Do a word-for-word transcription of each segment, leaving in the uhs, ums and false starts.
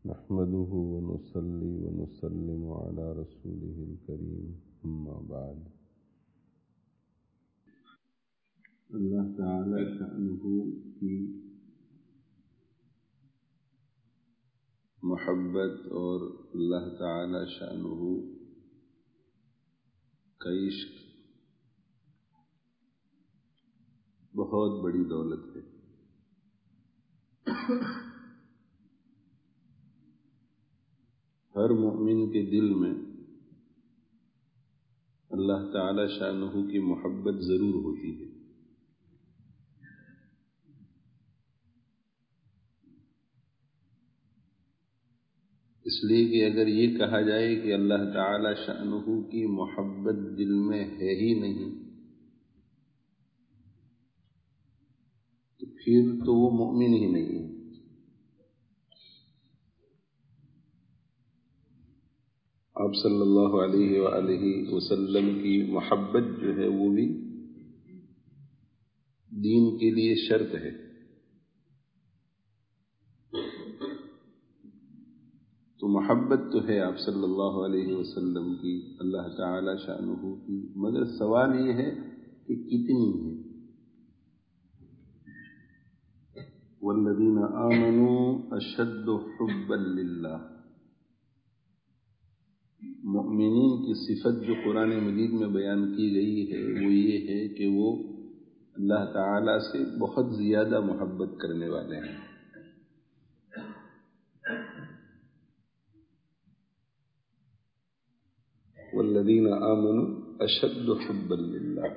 نحمده ونصلي ونسلم على رسوله الكريم أما بعد. اللہ تعالی شأنہ کی محبت اور اللہ تعالی شأنہ کا عشق بہت بڑی دولت ہے. ہر مومن کے دل میں اللہ تعالی شأنہ کی محبت ضرور ہوتی ہے. اس لیے کہ اگر یہ کہا جائے کہ اللہ تعالی شأنہ کی محبت دل میں ہے ہی نہیں تو پھر تو وہ مومن ہی نہیں ہے. آپ صلی اللہ علیہ وآلہ وسلم کی محبت جو ہے وہ بھی دین کے لیے شرط ہے. تو محبت تو ہے آپ صلی اللہ علیہ وسلم کی اللہ تعالی شأنہ کی، مگر سوال یہ ہے کہ کتنی ہے. والذین آمنوا اشد حبا للہ. مؤمنین کی صفت جو قرآن مجید میں بیان کی گئی ہے وہ یہ ہے کہ وہ اللہ تعالی سے بہت زیادہ محبت کرنے والے ہیں. والذین آمنوا اشد حبا للہ.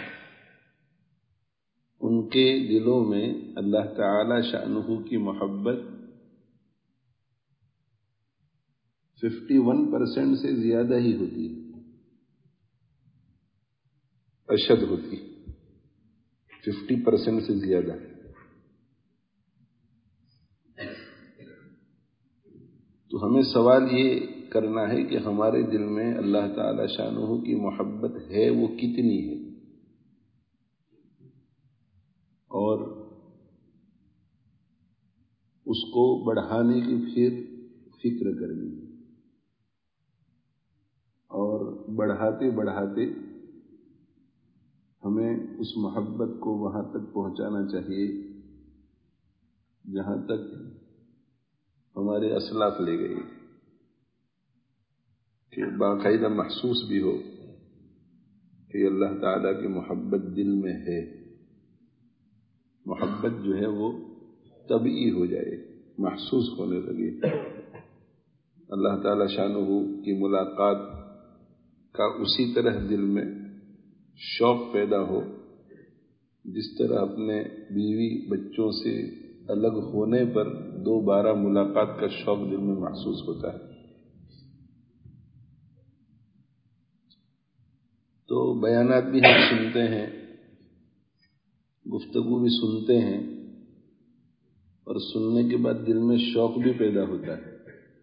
ان کے دلوں میں اللہ تعالی شأنہ کی محبت ففٹی ون پرسینٹ سے زیادہ ہی ہوتی ہے، اشد ہوتی ففٹی پرسینٹ سے زیادہ. تو ہمیں سوال یہ کرنا ہے کہ ہمارے دل میں اللہ تعالی شأنہ کی محبت ہے وہ کتنی ہے، اور اس کو بڑھانے کی پھر فکر کرنی ہے، اور بڑھاتے بڑھاتے ہمیں اس محبت کو وہاں تک پہنچانا چاہیے جہاں تک ہمارے اسلاف لے گئے، کہ باقاعدہ محسوس بھی ہو کہ اللہ تعالیٰ کی محبت دل میں ہے. محبت جو ہے وہ طبعی ہو جائے، محسوس ہونے لگے. اللہ تعالیٰ شأنہ کی ملاقات کا اسی طرح دل میں شوق پیدا ہو جس طرح اپنے بیوی بچوں سے الگ ہونے پر دوبارہ ملاقات کا شوق دل میں محسوس ہوتا ہے. تو بیانات بھی ہم سنتے ہیں، گفتگو بھی سنتے ہیں، اور سننے کے بعد دل میں شوق بھی پیدا ہوتا ہے.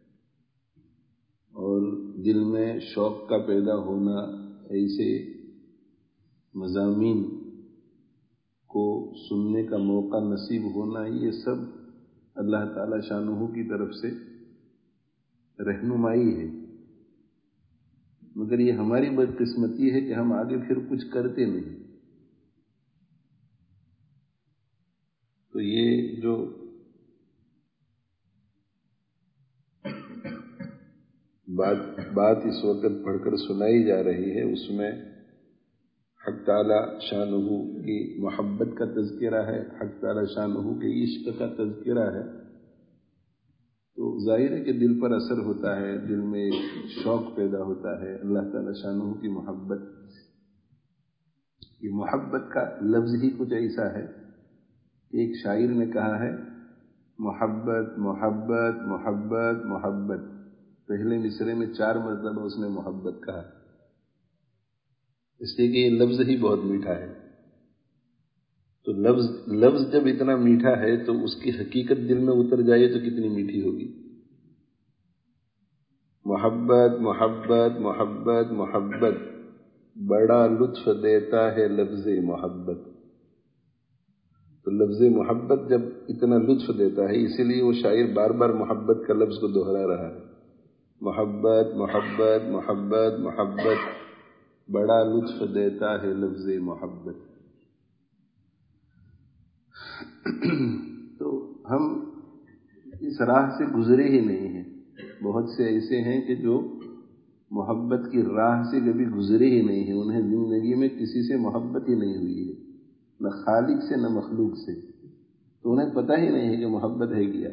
اور دل میں شوق کا پیدا ہونا، ایسے مضامین کو سننے کا موقع نصیب ہونا، یہ سب اللہ تعالی شأنہ کی طرف سے رہنمائی ہے. مگر یہ ہماری بدقسمتی ہے کہ ہم آگے پھر کچھ کرتے نہیں. تو یہ جو بات بات اس وقت پڑھ کر سنائی جا رہی ہے اس میں حق تعالی شأنہ کی محبت کا تذکرہ ہے، حق تعالی شأنہ کے عشق کا تذکرہ ہے. تو ظاہر ہے کہ دل پر اثر ہوتا ہے، دل میں ایک شوق پیدا ہوتا ہے اللہ تعالی شأنہ کی محبت. یہ محبت کا لفظ ہی کچھ ایسا ہے کہ ایک شاعر نے کہا ہے محبت محبت محبت محبت. پہلے مصرے میں چار مرتبہ اس نے محبت کہا، اس لیے کہ یہ لفظ ہی بہت میٹھا ہے. تو لفظ لفظ جب اتنا میٹھا ہے تو اس کی حقیقت دل میں اتر جائے تو کتنی میٹھی ہوگی. محبت محبت محبت محبت بڑا لطف دیتا ہے لفظ محبت. تو لفظ محبت جب اتنا لطف دیتا ہے، اسی لیے وہ شاعر بار بار محبت کا لفظ کو دوہرا رہا ہے، محبت محبت محبت محبت، بڑا لطف دیتا ہے لفظ محبت۔ تو ہم اس راہ سے گزرے ہی نہیں ہیں، بہت سے ایسے ہیں کہ جو محبت کی راہ سے کبھی گزرے ہی نہیں ہیں، انہیں زندگی میں کسی سے محبت ہی نہیں ہوئی ہے، نہ خالق سے نہ مخلوق سے، تو انہیں پتہ ہی نہیں ہے کہ محبت ہے کیا۔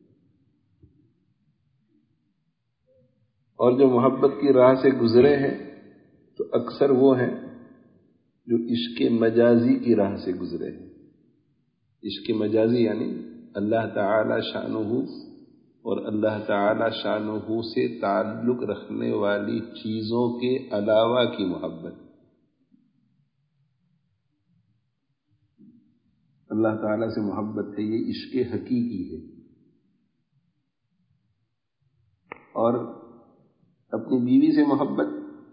اور جو محبت کی راہ سے گزرے ہیں تو اکثر وہ ہیں جو عشق مجازی کی راہ سے گزرے ہیں۔ عشق مجازی یعنی اللہ تعالی شانہ اور اللہ تعالی شانہ سے تعلق رکھنے والی چیزوں کے علاوہ کی محبت۔ اللہ تعالی سے محبت ہے، یہ عشق حقیقی ہے۔ اور اپنی بیوی سے محبت،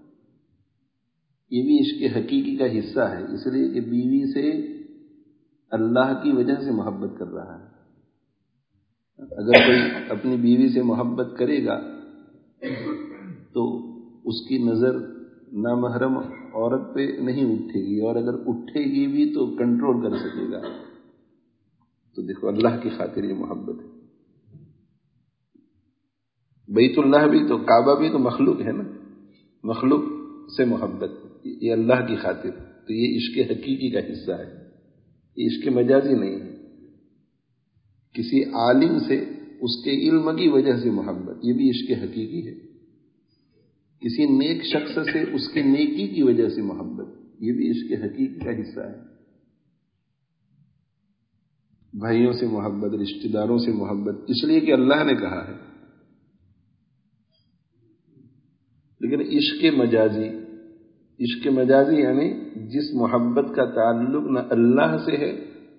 یہ بھی عشق حقیقی کا حصہ ہے، اس لیے کہ بیوی سے اللہ کی وجہ سے محبت کر رہا ہے۔ اگر کوئی اپنی بیوی سے محبت کرے گا تو اس کی نظر نامحرم عورت پہ نہیں اٹھے گی، اور اگر اٹھے گی بھی تو کنٹرول کر سکے گا۔ تو دیکھو اللہ کی خاطر یہ محبت ہے۔ بیت اللہ بھی تو، کعبہ بھی تو مخلوق ہے نا، مخلوق سے محبت یہ اللہ کی خاطر، تو یہ عشق حقیقی کا حصہ ہے، یہ عشق مجازی نہیں ہے۔ کسی عالم سے اس کے علم کی وجہ سے محبت، یہ بھی عشق حقیقی ہے۔ کسی نیک شخص سے اس کی نیکی کی وجہ سے محبت، یہ بھی عشق حقیقی کا حصہ ہے۔ بھائیوں سے محبت، رشتہ داروں سے محبت، اس لیے کہ اللہ نے کہا ہے۔ لیکن عشق مجازی، عشق مجازی یعنی جس محبت کا تعلق نہ اللہ سے ہے،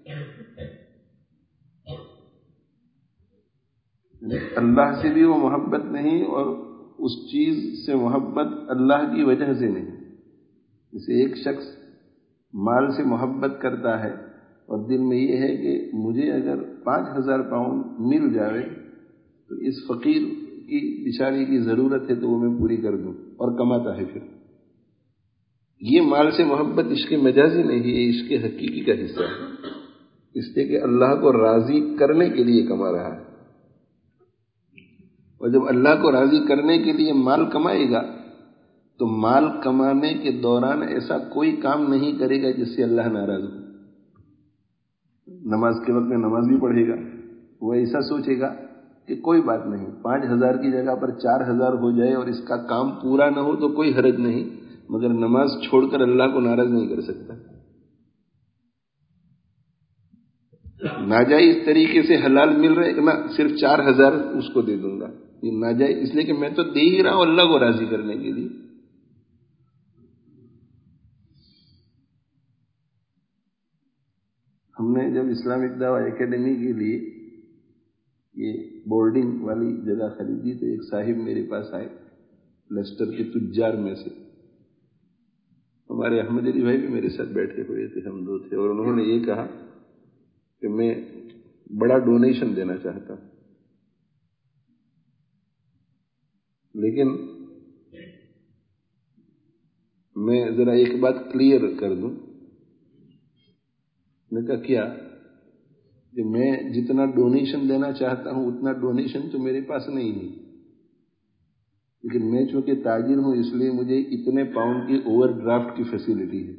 اللہ سے بھی وہ محبت نہیں، اور اس چیز سے محبت اللہ کی وجہ سے نہیں۔ جیسے ایک شخص مال سے محبت کرتا ہے اور دل میں یہ ہے کہ مجھے اگر پانچ ہزار پاؤنڈ مل جائے تو اس فقیر کی بیچاری کی ضرورت ہے تو وہ میں پوری کر دوں، اور کماتا ہے۔ پھر یہ مال سے محبت عشق مجازی نہیں ہے، یہ عشق حقیقی کا حصہ ہے، اس لیے کہ اللہ کو راضی کرنے کے لیے کما رہا ہے۔ اور جب اللہ کو راضی کرنے کے لیے مال کمائے گا تو مال کمانے کے دوران ایسا کوئی کام نہیں کرے گا جس سے اللہ ناراض ہو۔ نماز کے وقت میں نماز بھی پڑھے گا، وہ ایسا سوچے گا کہ کوئی بات نہیں، پانچ ہزار کی جگہ پر چار ہزار ہو جائے اور اس کا کام پورا نہ ہو تو کوئی حرج نہیں، مگر نماز چھوڑ کر اللہ کو ناراض نہیں کر سکتا۔ ناجائز طریقے سے حلال مل رہے نا، صرف چار ہزار اس کو دے دوں گا، یہ ناجائز، اس لیے کہ میں تو دے ہی رہا ہوں اللہ کو راضی کرنے کے لیے۔ ہم نے جب اسلامک دعوی اکیڈمی کے لیے یہ بورڈنگ والی جگہ خریدی تو ایک صاحب میرے پاس آئے لیسٹر کے تجار میں سے، ہمارے احمد علی بھائی بھی میرے ساتھ بیٹھے ہوئے تھے، ہم دو تھے، اور انہوں نے یہ کہا کہ میں بڑا ڈونیشن دینا چاہتا ہوں، لیکن میں ذرا ایک بات کلیئر کر دوں۔ میں نے کہا کیا؟ کہ میں جتنا ڈونیشن دینا چاہتا ہوں اتنا ڈونیشن تو میرے پاس نہیں ہے، لیکن میں چونکہ تاجر ہوں اس لیے مجھے اتنے پاؤنڈ کی اوور ڈرافٹ کی فیسلٹی ہے،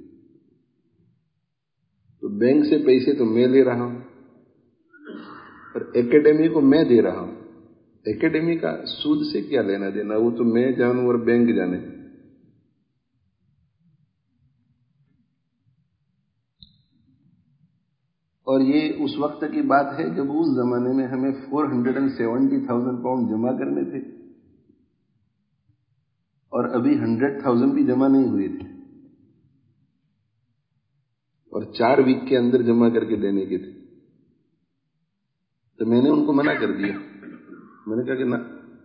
تو بینک سے پیسے تو میں لے رہا ہوں اور اکیڈمی کو میں دے رہا ہوں، اکیڈمی کا سود سے کیا لینا دینا، وہ تو میں جانوں اور بینک جانے۔ اور یہ اس وقت کی بات ہے جب اس زمانے میں ہمیں four hundred and seventy thousand pound جمع کرنے تھے، اور ابھی ہنڈریڈ تھاؤزینڈ بھی جمع نہیں ہوئے تھے، اور چار ویک کے اندر جمع کر کے دینے کے تھے۔ تو میں نے ان کو منع کر دیا، میں نے کہا کہ نہ،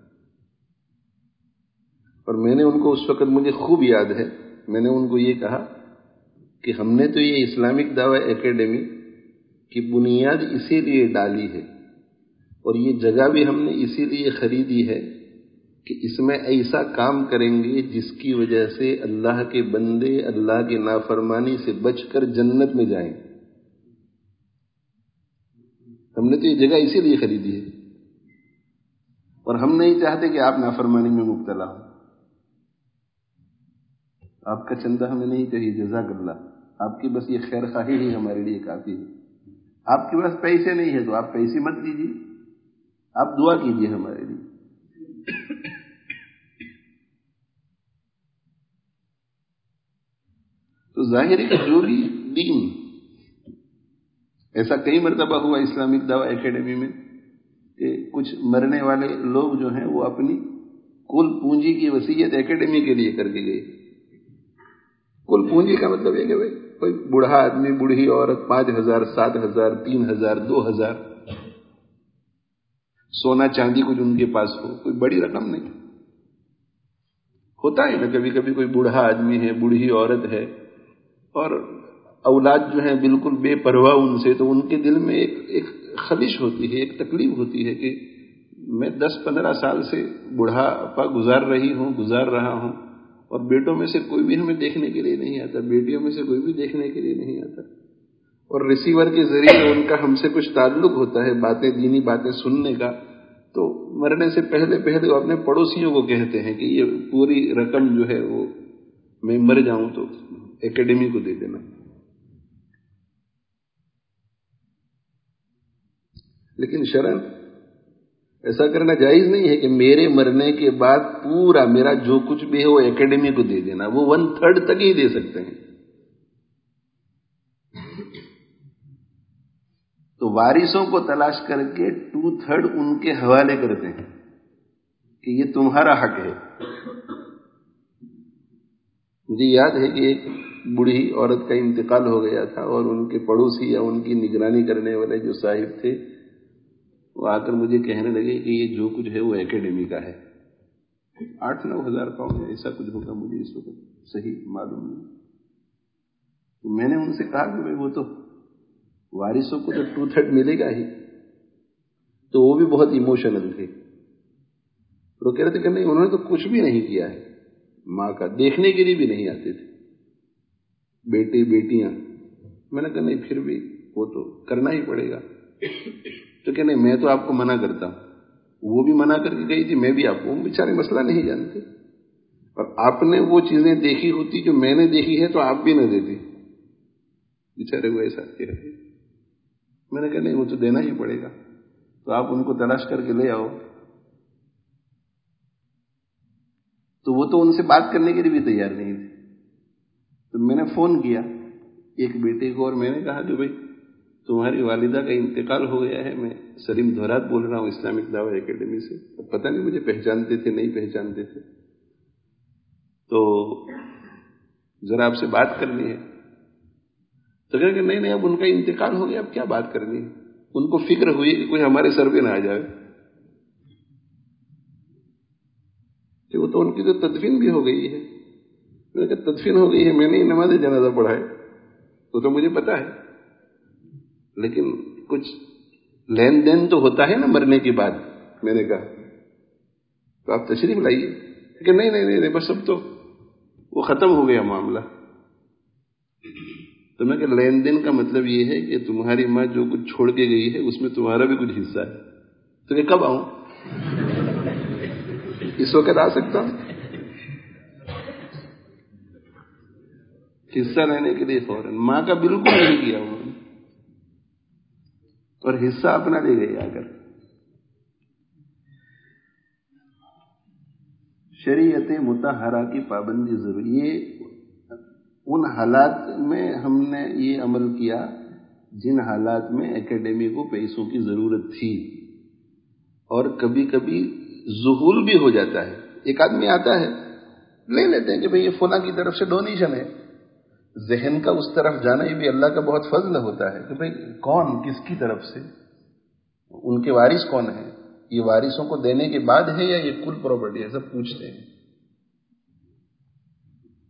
اور میں نے ان کو اس وقت مجھے خوب یاد ہے، میں نے ان کو یہ کہا کہ ہم نے تو یہ اسلامک دعوی اکیڈمی کی بنیاد اسی لیے ڈالی ہے، اور یہ جگہ بھی ہم نے اسی لیے خریدی ہے کہ اس میں ایسا کام کریں گے جس کی وجہ سے اللہ کے بندے اللہ کی نافرمانی سے بچ کر جنت میں جائیں۔ ہم نے تو یہ جگہ اسی لیے خریدی ہے، اور ہم نہیں چاہتے کہ آپ نافرمانی میں مبتلا ہوں۔ آپ کا چندہ ہمیں نہیں چاہیے، جزاک اللہ، آپ کی بس یہ خیر خواہی ہی ہمارے لیے کافی ہے۔ آپ کے پاس پیسے نہیں ہے تو آپ پیسے مت لیجیے، آپ دعا کیجیے ہمارے لیے۔ تو ظاہر ہے کہ جو بھی دین، ایسا کئی مرتبہ ہوا اسلامک دعوی اکیڈمی میں کہ کچھ مرنے والے لوگ جو ہیں وہ اپنی کل پونجی کی وصیت اکیڈمی کے لیے کر کے گئے۔ کل پونجی کا مطلب یہ کہ بھائی کوئی بوڑھا آدمی، بوڑھی عورت پانچ ہزار، سات ہزار، تین ہزار، دو ہزار، سونا چاندی کچھ ان کے پاس ہو، کوئی بڑی رقم نہیں۔ ہوتا ہے نا کبھی کبھی کوئی بوڑھا آدمی ہے، بوڑھی عورت ہے، اور اولاد جو ہیں بالکل بے پرواہ ان سے، تو ان کے دل میں ایک ایک خلش ہوتی ہے، ایک تکلیف ہوتی ہے کہ میں دس پندرہ سال سے بوڑھاپا گزار رہی ہوں گزار رہا ہوں اور بیٹوں میں سے کوئی بھی ہمیں دیکھنے کے لیے نہیں آتا، بیٹیوں میں سے کوئی بھی دیکھنے کے لیے نہیں آتا، اور ریسیور کے ذریعے ان کا ہم سے کچھ تعلق ہوتا ہے، باتیں، دینی باتیں سننے کا۔ تو مرنے سے پہلے پہلے وہ اپنے پڑوسیوں کو کہتے ہیں کہ یہ پوری رقم جو ہے وہ میں مر جاؤں تو اکیڈمی کو دے دینا۔ لیکن شرعاً ایسا کرنا جائز نہیں ہے کہ میرے مرنے کے بعد پورا میرا جو کچھ بھی ہے وہ اکیڈمی کو دے دینا، وہ ون تھرڈ تک ہی دے سکتے ہیں۔ تو وارثوں کو تلاش کر کے ٹو تھرڈ ان کے حوالے کرتے ہیں کہ یہ تمہارا حق ہے۔ مجھے یاد ہے کہ ایک بوڑھی عورت کا انتقال ہو گیا تھا، اور ان کے پڑوسی یا ان کی نگرانی کرنے والے جو صاحب تھے وہ آ کر مجھے کہنے لگے کہ یہ جو کچھ ہے وہ اکیڈمی کا ہے۔ آٹھ نو ہزار پاؤنڈ ایسا کچھ ہوگا، مجھے اس وقت صحیح معلوم نہیں۔ تو میں نے ان سے کہا کہ بھائی وہ تو وارثوں کو تو ٹو تھرڈ ملے گا ہی۔ تو وہ بھی بہت ایموشنل تھے، وہ کہہ رہے تھے کہ نہیں، انہوں نے تو کچھ بھی نہیں کیا ہے، ماں کا دیکھنے کے لیے بھی نہیں آتے تھے، بیٹے بیٹیاں۔ میں نے کہا نہیں، پھر بھی وہ تو کرنا ہی پڑے گا۔ تو کہ نہیں، میں تو آپ کو منع کرتا ہوں، وہ بھی منع کر کے گئی تھی، میں بھی آپ کو، بیچارے مسئلہ نہیں جانتے، اور آپ نے وہ چیزیں دیکھی ہوتی جو میں نے دیکھی ہے تو آپ بھی نہ دیتے، بیچارے وہ ایسا کہہ رہے۔ میں نے کہا نہیں، وہ تو دینا ہی پڑے گا، تو آپ ان کو تلاش کر کے لے آؤ۔ تو وہ تو ان سے بات کرنے کے لیے بھی تیار نہیں تھے۔ تو میں نے فون کیا ایک بیٹے کو، اور میں نے کہا کہ بھائی تمہاری والدہ کا انتقال ہو گیا ہے، میں سلیم دھورات بول رہا ہوں اسلامک دعوی اکیڈمی سے۔ پتہ نہیں مجھے پہچانتے تھے نہیں پہچانتے تھے، تو ذرا آپ سے بات کرنی ہے۔ تو کہا کہ نہیں نہیں، اب ان کا انتقال ہو گیا، اب کیا بات کرنی ہے۔ ان کو فکر ہوئی کہ کوئی ہمارے سر پہ نہ آ جائے، کہ وہ تو ان کی تو تدفین بھی ہو گئی ہے۔ میں نے کہا تدفین ہو گئی ہے، میں نے نماز جنازہ پڑھا ہے، وہ تو مجھے پتا ہے، لیکن کچھ لین دین تو ہوتا ہے نا مرنے کے بعد۔ میں نے کہا تو آپ تشریف لائیے، کہ نہیں نہیں نہیں بس اب تو وہ ختم ہو گیا معاملہ۔ تو میں کہ لین دین کا مطلب یہ ہے کہ تمہاری ماں جو کچھ چھوڑ کے گئی ہے اس میں تمہارا بھی کچھ حصہ ہے۔ تو کہ کب آؤں؟ اس وقت آ سکتا ہوں؟ حصہ لینے کے لیے فوراً ماں کا بالکل نہیں کیا انہوں نے، اور حصہ اپنا لے گئے آ کر۔ شریعت مطہرہ کی پابندی ضروری، یہ ان حالات میں ہم نے یہ عمل کیا جن حالات میں اکیڈمی کو پیسوں کی ضرورت تھی، اور کبھی کبھی ظہول بھی ہو جاتا ہے۔ ایک آدمی آتا ہے، لے لیتے ہیں کہ بھئی یہ فلاں کی طرف سے ڈونیشن ہے، ذہن کا اس طرف جانا یہ بھی اللہ کا بہت فضل ہوتا ہے کہ بھئی کون کس کی طرف سے، ان کے وارث کون ہیں، یہ وارثوں کو دینے کے بعد ہے یا یہ کل پراپرٹی ہے، سب پوچھتے ہیں۔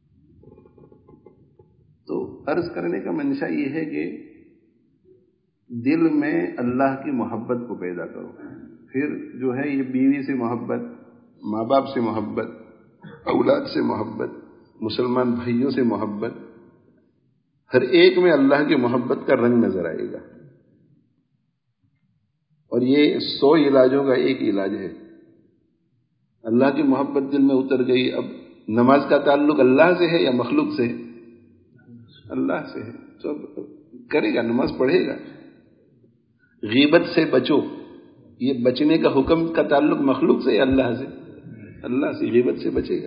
تو عرض کرنے کا منشا یہ ہے کہ دل میں اللہ کی محبت کو پیدا کرو. پھر جو ہے یہ بیوی سے محبت، ماں باپ سے محبت، اولاد سے محبت، مسلمان بھائیوں سے محبت، ہر ایک میں اللہ کی محبت کا رنگ نظر آئے گا. اور یہ سو علاجوں کا ایک علاج ہے. اللہ کی محبت دل میں اتر گئی. اب نماز کا تعلق اللہ سے ہے یا مخلوق سے ہے؟ اللہ سے ہے. تو کرے گا، نماز پڑھے گا. غیبت سے بچو، یہ بچنے کا حکم کا تعلق مخلوق سے یا اللہ سے؟ اللہ سے. غیبت سے بچے گا.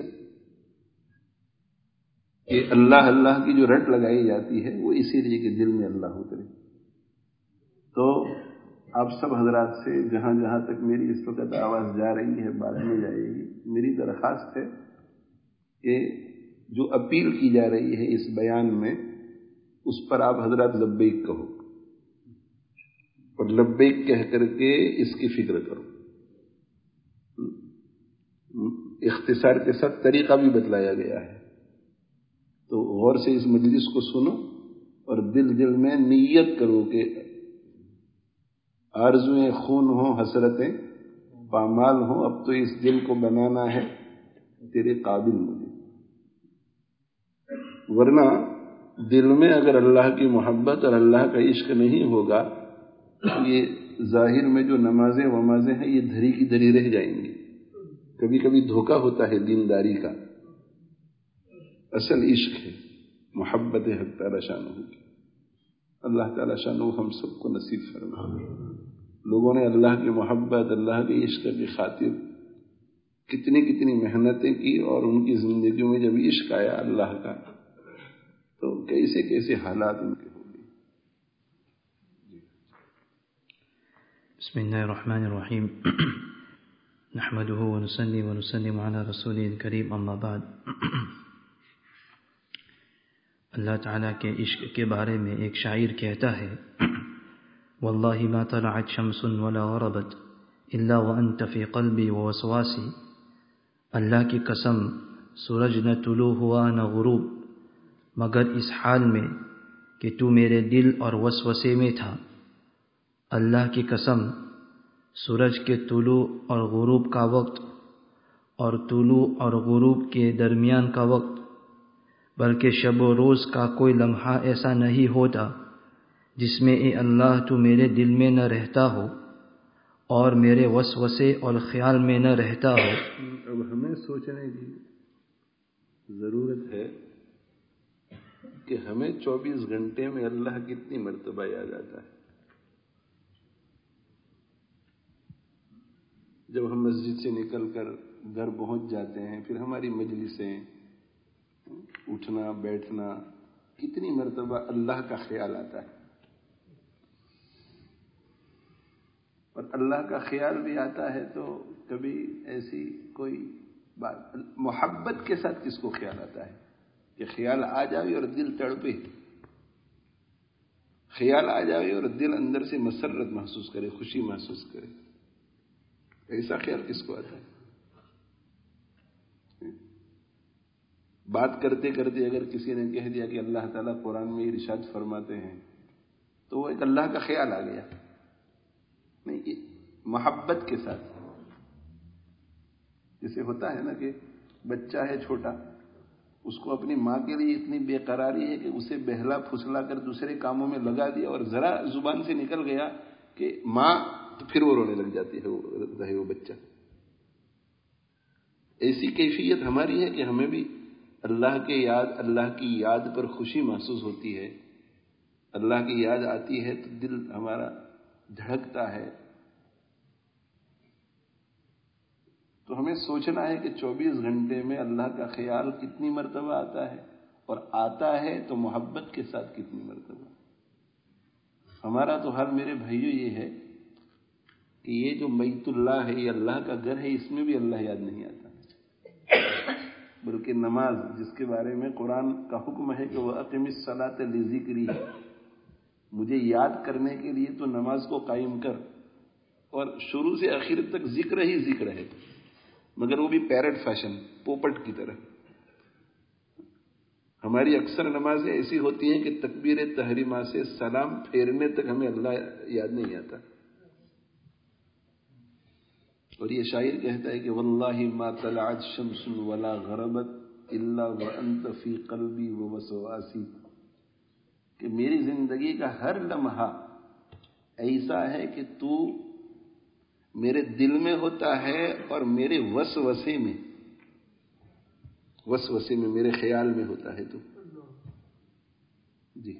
کہ اللہ اللہ کی جو رٹ لگائی جاتی ہے وہ اسی لیے کہ دل میں اللہ اترے. تو آپ سب حضرات سے جہاں جہاں تک میری اس وقت آواز جا رہی ہے، بعد میں جائے گی، میری درخواست ہے کہ جو اپیل کی جا رہی ہے اس بیان میں، اس پر آپ حضرات لبیک کہو، اور لبیک کہہ کر کے اس کی فکر کرو. اختصار کے ساتھ طریقہ بھی بتلایا گیا ہے، تو غور سے اس مجلس کو سنو اور دل دل میں نیت کرو کہ آرزویں خون ہوں، حسرتیں پامال ہوں، اب تو اس دل کو بنانا ہے تیرے قابل مجھے. ورنہ دل میں اگر اللہ کی محبت اور اللہ کا عشق نہیں ہوگا تو یہ ظاہر میں جو نمازیں ومازیں ہیں یہ دھری کی دھری رہ جائیں گی. کبھی کبھی دھوکہ ہوتا ہے دینداری کا. اصل عشق ہے محبت حق تعالی شانہ کی. اللہ تعالی شانہ ہم سب کو نصیب فرمائے. لوگوں نے اللہ کی محبت، اللہ کے عشق کی خاطر کتنی کتنی محنتیں کی، اور ان کی زندگیوں میں جب عشق آیا اللہ کا تو کیسے کیسے حالات ان کے ہو گئے. بسم اللہ الرحمن الرحیم. نحمده ونصلي ونسلم على رسوله الكريم، اما بعد. اللہ تعالیٰ کے عشق کے بارے میں ایک شاعر کہتا ہے: واللہ ما طلعت شمس ولا غربت الا وانت فی قلبی ووسواسی. اللہ کی قسم سورج نہ طلوع ہوا نہ غروب مگر اس حال میں کہ تو میرے دل اور وسوسے میں تھا. اللہ کی قسم سورج کے طلوع اور غروب کا وقت اور طلوع اور غروب کے درمیان کا وقت، بلکہ شب و روز کا کوئی لمحہ ایسا نہیں ہوتا جس میں اے اللہ تو میرے دل میں نہ رہتا ہو اور میرے وسوسے اور خیال میں نہ رہتا ہو. اب ہمیں سوچنے کی ضرورت ہے کہ ہمیں چوبیس گھنٹے میں اللہ کتنی مرتبہ یاد آتا ہے. جب ہم مسجد سے نکل کر گھر پہنچ جاتے ہیں، پھر ہماری مجلسیں، اٹھنا بیٹھنا، کتنی مرتبہ اللہ کا خیال آتا ہے. اور اللہ کا خیال بھی آتا ہے تو کبھی ایسی کوئی بات، محبت کے ساتھ کس کو خیال آتا ہے کہ خیال آ جائے اور دل تڑپے، خیال آ جائے اور دل اندر سے مسرت محسوس کرے، خوشی محسوس کرے. ایسا خیال کس کو آتا ہے؟ بات کرتے کرتے اگر کسی نے کہہ دیا کہ اللہ تعالیٰ قرآن میں ارشاد فرماتے ہیں تو وہ ایک اللہ کا خیال آ گیا. نہیں، محبت کے ساتھ. جیسے ہوتا ہے نا کہ بچہ ہے چھوٹا، اس کو اپنی ماں کے لیے اتنی بے قراری ہے کہ اسے بہلا پھسلا کر دوسرے کاموں میں لگا دیا اور ذرا زبان سے نکل گیا کہ ماں، تو پھر وہ رونے لگ جاتی ہے، وہ رہے وہ بچہ. ایسی کیفیت ہماری ہے کہ ہمیں بھی اللہ کے یاد، اللہ کی یاد پر خوشی محسوس ہوتی ہے. اللہ کی یاد آتی ہے تو دل ہمارا دھڑکتا ہے. تو ہمیں سوچنا ہے کہ چوبیس گھنٹے میں اللہ کا خیال کتنی مرتبہ آتا ہے، اور آتا ہے تو محبت کے ساتھ کتنی مرتبہ. ہمارا تو حال میرے بھائیو یہ ہے کہ یہ جو بیت اللہ ہے، یہ اللہ کا گھر ہے، اس میں بھی اللہ یاد نہیں آتا. بلکہ نماز، جس کے بارے میں قرآن کا حکم ہے کہ وَأَقِمِ الصَّلَاةَ لِذِكْرِي، مجھے یاد کرنے کے لیے تو نماز کو قائم کر. اور شروع سے آخر تک ذکر ہی ذکر ہے، مگر وہ بھی پیرٹ فیشن، پوپٹ کی طرح. ہماری اکثر نمازیں ایسی ہوتی ہیں کہ تکبیر تحریمہ سے سلام پھیرنے تک ہمیں اللہ یاد نہیں آتا. اور یہ شاعر کہتا ہے کہ واللہ ما طلعت شمس ولا غربت الا وانت فی قلبی ووسواسی، کہ میری زندگی کا ہر لمحہ ایسا ہے کہ تو میرے دل میں ہوتا ہے اور میرے وسوسے میں وسوسے میں میرے خیال میں ہوتا ہے تو. جی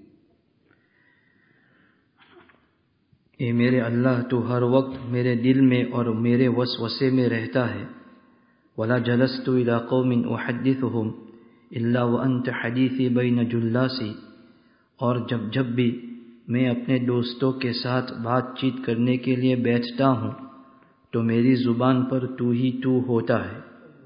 اے میرے اللہ، تو ہر وقت میرے دل میں اور میرے وسوسے میں رہتا ہے. ولا جلست الى قوم احدثهم الا وانت حدیثی بین جلاسی، اور جب جب بھی میں اپنے دوستوں کے ساتھ بات چیت کرنے کے لیے بیٹھتا ہوں تو میری زبان پر تو ہی تو ہوتا ہے.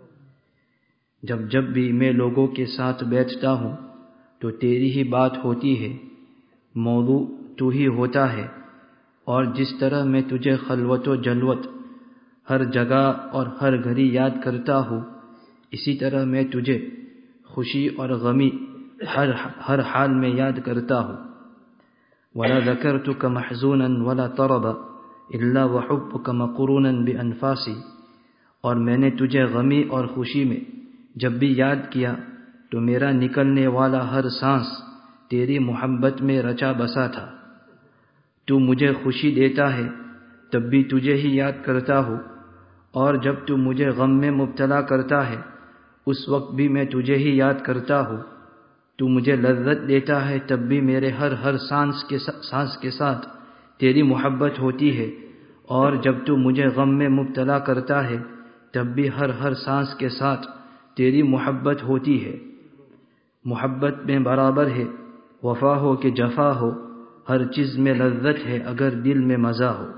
جب جب بھی میں لوگوں کے ساتھ بیٹھتا ہوں تو تیری ہی بات ہوتی ہے، موضوع تو ہی ہوتا ہے. اور جس طرح میں تجھے خلوت و جلوت ہر جگہ اور ہر گھڑی یاد کرتا ہوں، اسی طرح میں تجھے خوشی اور غمی ہر ہر حال میں یاد کرتا ہوں. ولا ذکرتک محزونا ولا طربا الا وحبک مقرونا بانفاسی، اور میں نے تجھے غمی اور خوشی میں جب بھی یاد کیا تو میرا نکلنے والا ہر سانس تیری محبت میں رچا بسا تھا. تو مجھے خوشی دیتا ہے تب بھی تجھے ہی یاد کرتا ہوں، اور جب تو مجھے غم میں مبتلا کرتا ہے اس وقت بھی میں تجھے ہی یاد کرتا ہوں. تو مجھے لذت دیتا ہے تب بھی میرے ہر ہر سانس کے سانس کے ساتھ تیری محبت ہوتی ہے، اور جب تو مجھے غم میں مبتلا کرتا ہے تب بھی ہر ہر سانس کے ساتھ تیری محبت ہوتی ہے. محبت میں برابر ہے وفا ہو کہ جفا ہو، ہر چیز میں لذت ہے اگر دل میں مزہ ہو.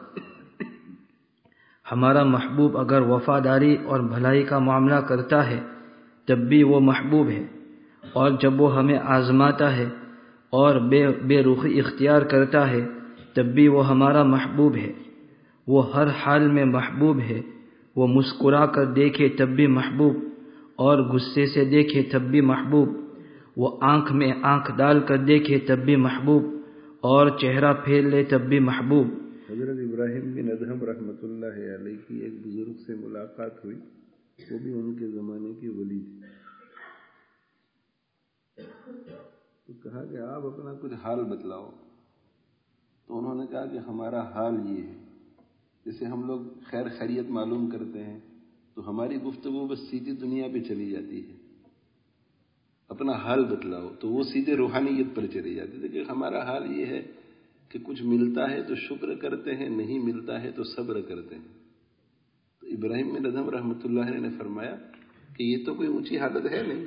ہمارا محبوب اگر وفاداری اور بھلائی کا معاملہ کرتا ہے تب بھی وہ محبوب ہے، اور جب وہ ہمیں آزماتا ہے اور بے بے رخی اختیار کرتا ہے تب بھی وہ ہمارا محبوب ہے. وہ ہر حال میں محبوب ہے. وہ مسکرا کر دیکھے تب بھی محبوب، اور غصے سے دیکھے تب بھی محبوب. وہ آنکھ میں آنکھ ڈال کر دیکھے تب بھی محبوب، اور چہرہ پھیر لے تب بھی محبوب. حضرت ابراہیم بن ادہم رحمۃ اللہ علیہ کی ایک بزرگ سے ملاقات ہوئی، وہ بھی ان کے زمانے کے ولی تھے. تو کہا کہ آپ اپنا کچھ حال بتلاؤ. تو انہوں نے کہا کہ ہمارا حال یہ ہے، جیسے ہم لوگ خیر خیریت معلوم کرتے ہیں تو ہماری گفتگو بس سیدھی دنیا پہ چلی جاتی ہے. اپنا حال بتلاؤ تو وہ سیدھے روحانیت پر چلی جاتی ہے. کہ ہمارا حال یہ ہے کہ کچھ ملتا ہے تو شکر کرتے ہیں، نہیں ملتا ہے تو صبر کرتے ہیں. تو ابراہیم بن ادہم رحمۃ اللہ علیہ نے فرمایا کہ یہ تو کوئی اونچی حالت ہے نہیں.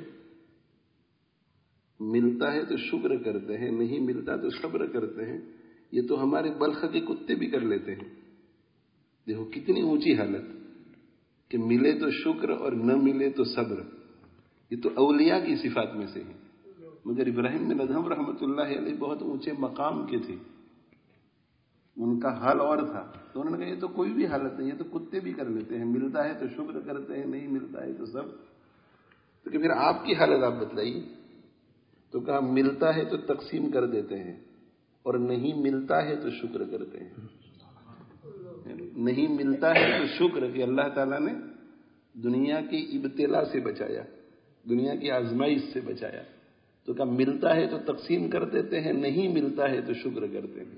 ملتا ہے تو شکر کرتے ہیں، نہیں ملتا تو صبر کرتے ہیں. یہ تو ہمارے بلخ کے کتے بھی کر لیتے ہیں. دیکھو کتنی اونچی حالت کہ ملے تو شکر اور نہ ملے تو صبر. یہ تو اولیاء کی صفات میں سے ہے. مگر ابراہیم بن ادہم رحمۃ اللہ علیہ بہت اونچے مقام کے تھے، ان کا حال اور تھا. تو انہوں نے کہا یہ تو کوئی بھی حالت نہیں، یہ تو کتے بھی کر لیتے ہیں. ملتا ہے تو شکر کرتے ہیں، نہیں ملتا ہے تو صبر. تو کہ پھر آپ کی حالت آپ بتلائیے. تو کہا ملتا ہے تو تقسیم کر دیتے ہیں، اور نہیں ملتا ہے تو شکر کرتے ہیں. نہیں ملتا ہے تو شکر کہ اللہ تعالیٰ نے دنیا کی ابتلا سے بچایا، دنیا کی آزمائش سے بچایا. تو کہا ملتا ہے تو تقسیم کر دیتے ہیں، نہیں ملتا ہے تو شکر کرتے ہیں.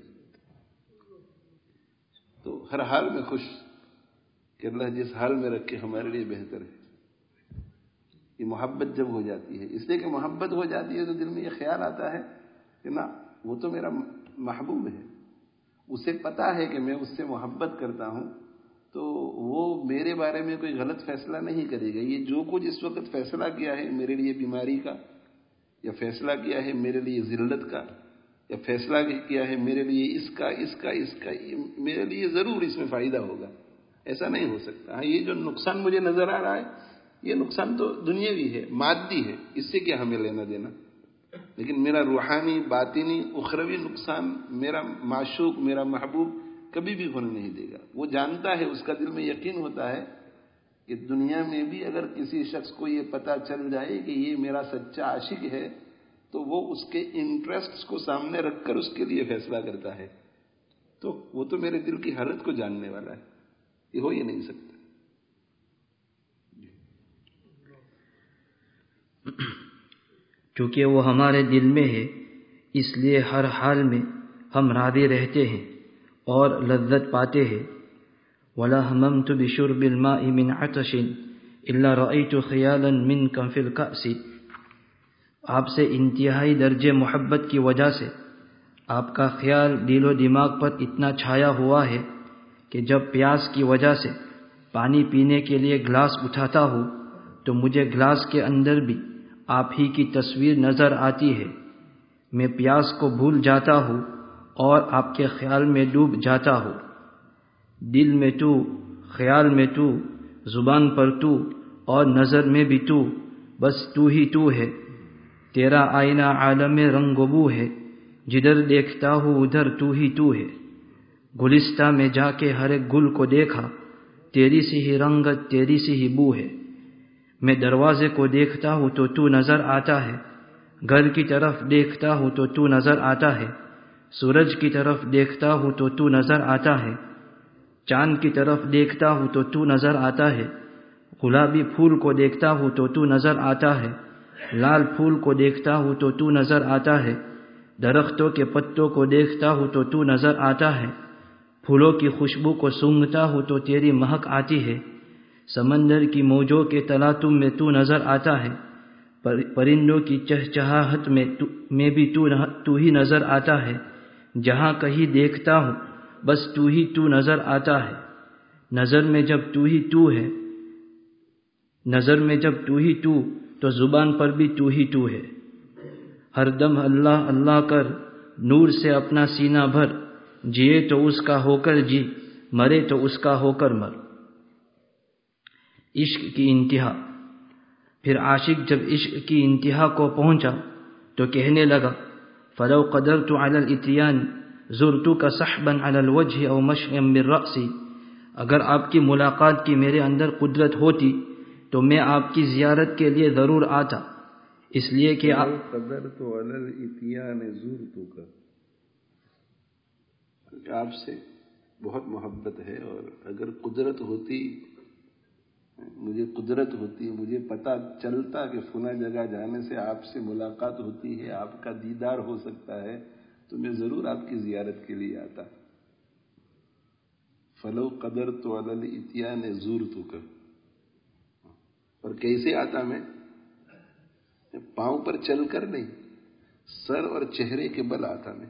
تو ہر حال میں خوش کہ اللہ جس حال میں رکھے ہمارے لیے بہتر ہے. یہ محبت جب ہو جاتی ہے، اس لیے کہ محبت ہو جاتی ہے تو دل میں یہ خیال آتا ہے کہ نا وہ تو میرا محبوب ہے، اسے پتا ہے کہ میں اس سے محبت کرتا ہوں، تو وہ میرے بارے میں کوئی غلط فیصلہ نہیں کرے گا. یہ جو کچھ اس وقت فیصلہ کیا ہے میرے لیے بیماری کا، یا فیصلہ کیا ہے میرے لیے ذلت کا، یا فیصلہ کیا ہے میرے لیے اس کا اس کا اس کا میرے لیے ضرور اس میں فائدہ ہوگا. ایسا نہیں ہو سکتا. ہاں یہ جو نقصان مجھے نظر آ رہا ہے یہ نقصان تو دنیاوی ہے، مادی ہے، اس سے کیا ہمیں لینا دینا. لیکن میرا روحانی، باطنی، اخروی نقصان میرا معشوق، میرا محبوب کبھی بھی ہونے نہیں دے گا. وہ جانتا ہے، اس کا دل میں یقین ہوتا ہے کہ دنیا میں بھی اگر کسی شخص کو یہ پتہ چل جائے کہ یہ میرا سچا عاشق ہے تو وہ اس کے انٹرسٹ کو سامنے رکھ کر اس کے لیے فیصلہ کرتا ہے، تو وہ تو میرے دل کی حالت کو جاننے والا ہے، یہ ہو ہی نہیں سکتا۔ چونکہ وہ ہمارے دل میں ہے، اس لیے ہر حال میں ہم راضی رہتے ہیں اور لذت پاتے ہیں۔ وَلَا هَمَمْتُ بِشُرْبِ الْمَاءِ مِنْ عَطَشٍ إِلَّا رَأَيْتُ خِيَالًا مِنْكَ فِي الْكَأْسِ۔ آپ سے انتہائی درجے محبت کی وجہ سے آپ کا خیال دل و دماغ پر اتنا چھایا ہوا ہے کہ جب پیاس کی وجہ سے پانی پینے کے لیے گلاس اٹھاتا ہوں تو مجھے گلاس کے اندر بھی آپ ہی کی تصویر نظر آتی ہے۔ میں پیاس کو بھول جاتا ہوں اور آپ کے خیال میں ڈوب جاتا ہوں۔ دل میں تو، خیال میں تو، زبان پر تو اور نظر میں بھی تو، بس تو ہی تو ہے۔ تیرا آئینہ عالم رنگ و بو ہے، جدھر دیکھتا ہوں ادھر تو ہی تو ہے۔ گلستہ میں جا کے ہر ایک گل کو دیکھا، تیری سی ہی رنگت تیری سی ہی بو ہے۔ میں دروازے کو دیکھتا ہوں تو تو نظر آتا ہے، گھر کی طرف دیکھتا ہوں تو تو نظر آتا ہے، سورج کی طرف دیکھتا ہوں تو تو نظر آتا ہے، چاند کی طرف دیکھتا ہوں تو تو نظر آتا ہے، گلابی پھول کو دیکھتا ہوں تو تو نظر آتا ہے، لال پھول کو دیکھتا ہوں تو تو نظر آتا ہے، درختوں کے پتوں کو دیکھتا ہوں تو تو نظر آتا ہے، پھولوں کی خوشبو کو سونگھتا ہوں تو تیری مہک آتی ہے، سمندر کی موجوں کے تلاطم میں تو نظر آتا ہے، پرندوں کی چہچہاہٹ میں میں بھی تو تو ہی نظر آتا ہے، جہاں کہیں دیکھتا ہوں بس تو ہی تو نظر آتا ہے۔ نظر میں جب تو ہی تو ہے نظر میں جب تو ہی تو تو زبان پر بھی تو ہی تو ہے۔ ہر دم اللہ اللہ کر، نور سے اپنا سینہ بھر، جیے تو اس کا ہو کر جی، مرے تو اس کا ہو کر مر۔ عشق کی انتہا۔ پھر عاشق جب عشق کی انتہا کو پہنچا تو کہنے لگا، فلو قدرت على الاتيان زرتك سحبا على الوجه او مشيا بالراس۔ اگر آپ کی ملاقات کی میرے اندر قدرت ہوتی تو میں آپ کی زیارت کے لیے ضرور آتا، اس لیے کہ آپ قدرت على الاتيان زرتك، آپ سے بہت محبت ہے، اور اگر قدرت ہوتی، مجھے قدرت ہوتی، مجھے پتہ چلتا کہ فلاں جگہ جانے سے آپ سے ملاقات ہوتی ہے، آپ کا دیدار ہو سکتا ہے، تو میں ضرور آپ کی زیارت کے لیے آتا۔ فلو قدرت علی الاتیان زورتک، اور کیسے آتا میں؟ پاؤں پر چل کر نہیں، سر اور چہرے کے بل آتا میں۔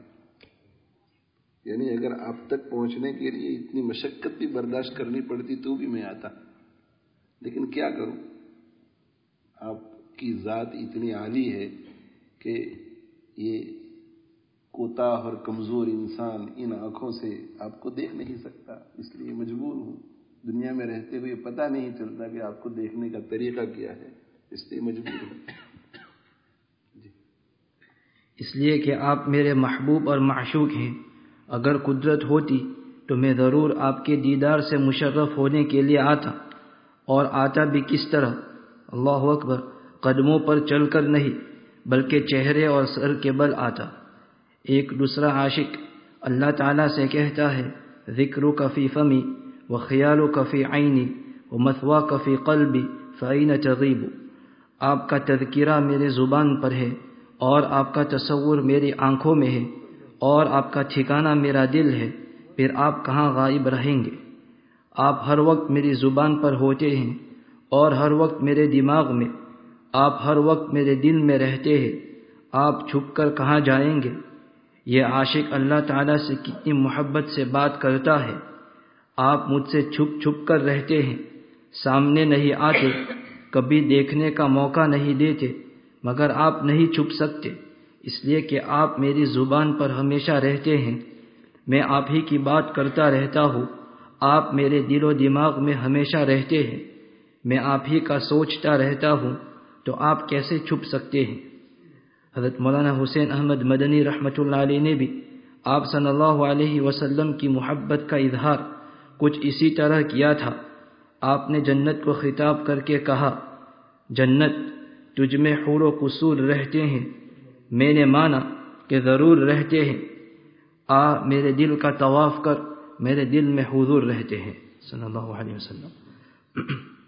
یعنی اگر آپ تک پہنچنے کے لیے اتنی مشقت بھی برداشت کرنی پڑتی تو بھی میں آتا، لیکن کیا کروں، آپ کی ذات اتنی عالی ہے کہ یہ کوتاہ اور کمزور انسان ان آنکھوں سے آپ کو دیکھ نہیں سکتا، اس لیے مجبور ہوں۔ دنیا میں رہتے ہوئے پتہ نہیں چلتا کہ آپ کو دیکھنے کا طریقہ کیا ہے، اس لیے مجبور ہوں۔ جی۔ اس لیے کہ آپ میرے محبوب اور معشوق ہیں، اگر قدرت ہوتی تو میں ضرور آپ کے دیدار سے مشرف ہونے کے لیے آتا، اور آتا بھی کس طرح؟ اللہ اکبر، قدموں پر چل کر نہیں بلکہ چہرے اور سر کے بل آتا۔ ایک دوسرا عاشق اللہ تعالیٰ سے کہتا ہے، ذکرک فی فمی وخیالک فی عینی ومثواک فی قلبی فأین تغیب۔ آپ کا تذکرہ میرے زبان پر ہے، اور آپ کا تصور میری آنکھوں میں ہے، اور آپ کا ٹھکانہ میرا دل ہے، پھر آپ کہاں غائب رہیں گے؟ آپ ہر وقت میری زبان پر ہوتے ہیں اور ہر وقت میرے دماغ میں، آپ ہر وقت میرے دل میں رہتے ہیں، آپ چھپ کر کہاں جائیں گے؟ یہ عاشق اللہ تعالیٰ سے کتنی محبت سے بات کرتا ہے۔ آپ مجھ سے چھپ چھپ کر رہتے ہیں، سامنے نہیں آتے، کبھی دیکھنے کا موقع نہیں دیتے، مگر آپ نہیں چھپ سکتے، اس لیے کہ آپ میری زبان پر ہمیشہ رہتے ہیں۔ میں آپ ہی کی بات کرتا رہتا ہوں، آپ میرے دل و دماغ میں ہمیشہ رہتے ہیں، میں آپ ہی کا سوچتا رہتا ہوں، تو آپ کیسے چھپ سکتے ہیں؟ حضرت مولانا حسین احمد مدنی رحمۃ اللہ علیہ نے بھی آپ صلی اللہ علیہ وسلم کی محبت کا اظہار کچھ اسی طرح کیا تھا۔ آپ نے جنت کو خطاب کر کے کہا، جنت، تجھ میں حور و قصور رہتے ہیں، میں نے مانا کہ ضرور رہتے ہیں، آ میرے دل کا طواف کر، میرے دل میں حضور رہتے ہیں صلی اللہ علیہ وسلم۔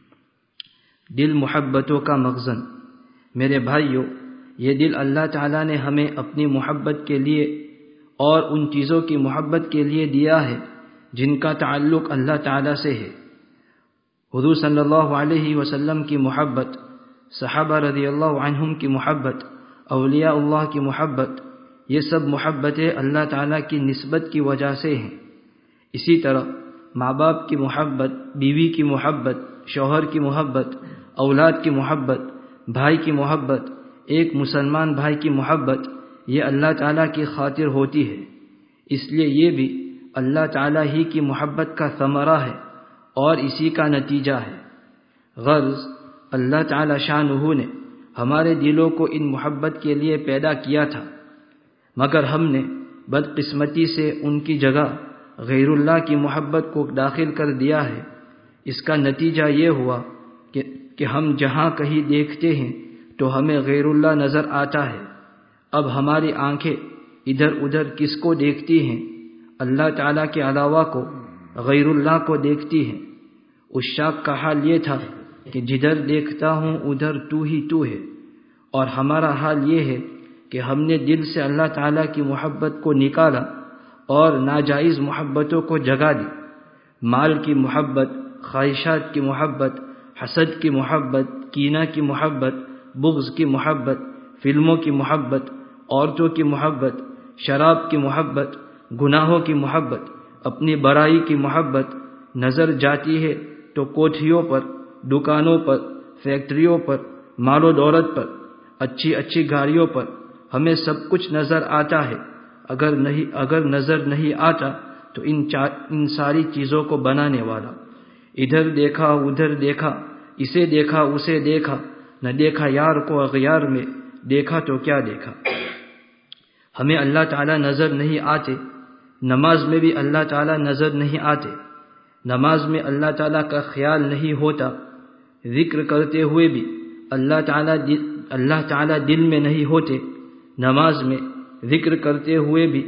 دل محبتوں کا مخزن۔ میرے بھائیوں، یہ دل اللہ تعالیٰ نے ہمیں اپنی محبت کے لیے اور ان چیزوں کی محبت کے لیے دیا ہے جن کا تعلق اللہ تعالیٰ سے ہے۔ حضور صلی اللہ علیہ وسلم کی محبت، صحابہ رضی اللہ عنہم کی محبت، اولیاء اللہ کی محبت، یہ سب محبتیں اللہ تعالیٰ کی نسبت کی وجہ سے ہیں۔ اسی طرح ماں باپ کی محبت، بیوی کی محبت، شوہر کی محبت، اولاد کی محبت، بھائی کی محبت، ایک مسلمان بھائی کی محبت، یہ اللہ تعالیٰ کی خاطر ہوتی ہے، اس لیے یہ بھی اللہ تعالیٰ ہی کی محبت کا ثمرہ ہے اور اسی کا نتیجہ ہے۔ غرض اللہ تعالیٰ شانہ نے ہمارے دلوں کو ان محبت کے لیے پیدا کیا تھا، مگر ہم نے بدقسمتی سے ان کی جگہ غیر اللہ کی محبت کو داخل کر دیا ہے۔ اس کا نتیجہ یہ ہوا کہ کہ ہم جہاں کہیں دیکھتے ہیں تو ہمیں غیر اللہ نظر آتا ہے۔ اب ہماری آنکھیں ادھر ادھر کس کو دیکھتی ہیں؟ اللہ تعالیٰ کے علاوہ کو، غیر اللہ کو دیکھتی ہیں۔ اس شاخ کا حال یہ تھا کہ جدھر دیکھتا ہوں ادھر تو ہی تو ہے، اور ہمارا حال یہ ہے کہ ہم نے دل سے اللہ تعالیٰ کی محبت کو نکالا اور ناجائز محبتوں کو جگا دی۔ مال کی محبت، خواہشات کی محبت، حسد کی محبت، کینہ کی محبت، بغض کی محبت، فلموں کی محبت، عورتوں کی محبت، شراب کی محبت، گناہوں کی محبت، اپنی برائی کی محبت، نظر جاتی ہے تو کوٹھیوں پر، دکانوں پر، فیکٹریوں پر، مال و دولت پر، اچھی اچھی گاڑیوں پر، ہمیں سب کچھ نظر آتا ہے۔ اگر نہیں اگر نظر نہیں آتا تو ان ان ساری چیزوں کو بنانے والا، ادھر دیکھا ادھر دیکھا، اسے دیکھا اسے دیکھا، نہ دیکھا یار کو اغیار میں، دیکھا تو کیا دیکھا۔ ہمیں اللہ تعالیٰ نظر نہیں آتے، نماز میں بھی اللہ تعالیٰ نظر نہیں آتے، نماز میں اللہ تعالیٰ کا خیال نہیں ہوتا، ذکر کرتے ہوئے بھی اللہ تعالیٰ دل اللہ تعالیٰ دل میں نہیں ہوتے، نماز میں ذکر کرتے ہوئے بھی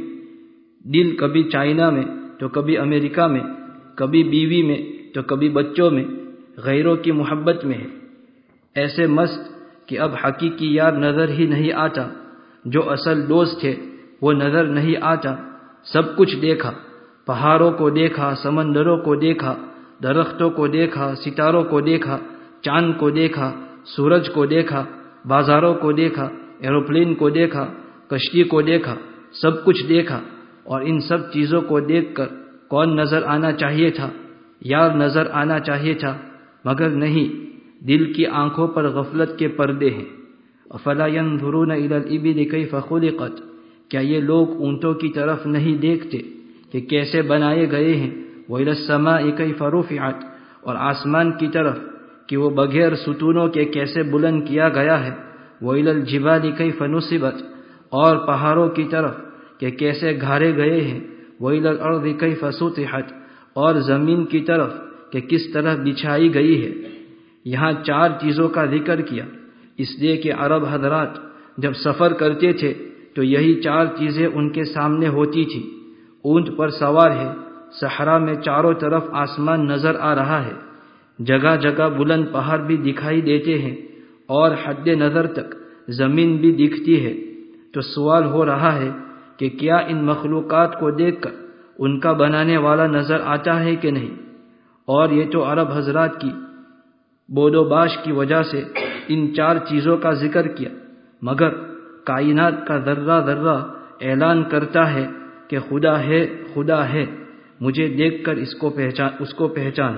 دل کبھی چائنا میں تو کبھی امریکہ میں، کبھی بیوی میں تو کبھی بچوں میں، غیروں کی محبت میں ہے، ایسے مست کہ اب حقیقی یار نظر ہی نہیں آتا، جو اصل دوست ہے وہ نظر نہیں آتا۔ سب کچھ دیکھا، پہاڑوں کو دیکھا، سمندروں کو دیکھا، درختوں کو دیکھا، ستاروں کو دیکھا، چاند کو دیکھا، سورج کو دیکھا، بازاروں کو دیکھا، ایروپلین کو دیکھا، کشتی کو دیکھا، سب کچھ دیکھا، اور ان سب چیزوں کو دیکھ کر کون نظر آنا چاہیے تھا؟ یار نظر آنا چاہیے تھا، مگر نہیں، دل کی آنکھوں پر غفلت کے پردے ہیں۔ افلا ينظرون الى الابل كيف خلقت، کیا یہ لوگ اونٹوں کی طرف نہیں دیکھتے کہ کیسے بنائے گئے ہیں؟ وإلى السماء كيف رفعت، اور آسمان کی طرف کہ وہ بغیر ستونوں کے کیسے بلند کیا گیا ہے۔ وإلى الجبال كيف نصبت، اور پہاڑوں کی طرف کہ کیسے گھارے گئے ہیں۔ وإلى الأرض كيف سطحت، اور زمین کی طرف کہ کس طرح بچھائی گئی ہے۔ یہاں چار چیزوں کا ذکر کیا، اس لیے کہ عرب حضرات جب سفر کرتے تھے تو یہی چار چیزیں ان کے سامنے ہوتی تھی۔ اونٹ پر سوار ہے، صحرا میں چاروں طرف آسمان نظر آ رہا ہے، جگہ جگہ بلند پہاڑ بھی دکھائی دیتے ہیں، اور حد نظر تک زمین بھی دکھتی ہے۔ تو سوال ہو رہا ہے کہ کیا ان مخلوقات کو دیکھ کر ان کا بنانے والا نظر آتا ہے کہ نہیں؟ اور یہ تو عرب حضرات کی بود و باش کی وجہ سے ان چار چیزوں کا ذکر کیا، مگر کائنات کا ذرہ ذرہ اعلان کرتا ہے کہ خدا ہے، خدا ہے، مجھے دیکھ کر اس کو پہچان اس کو پہچان۔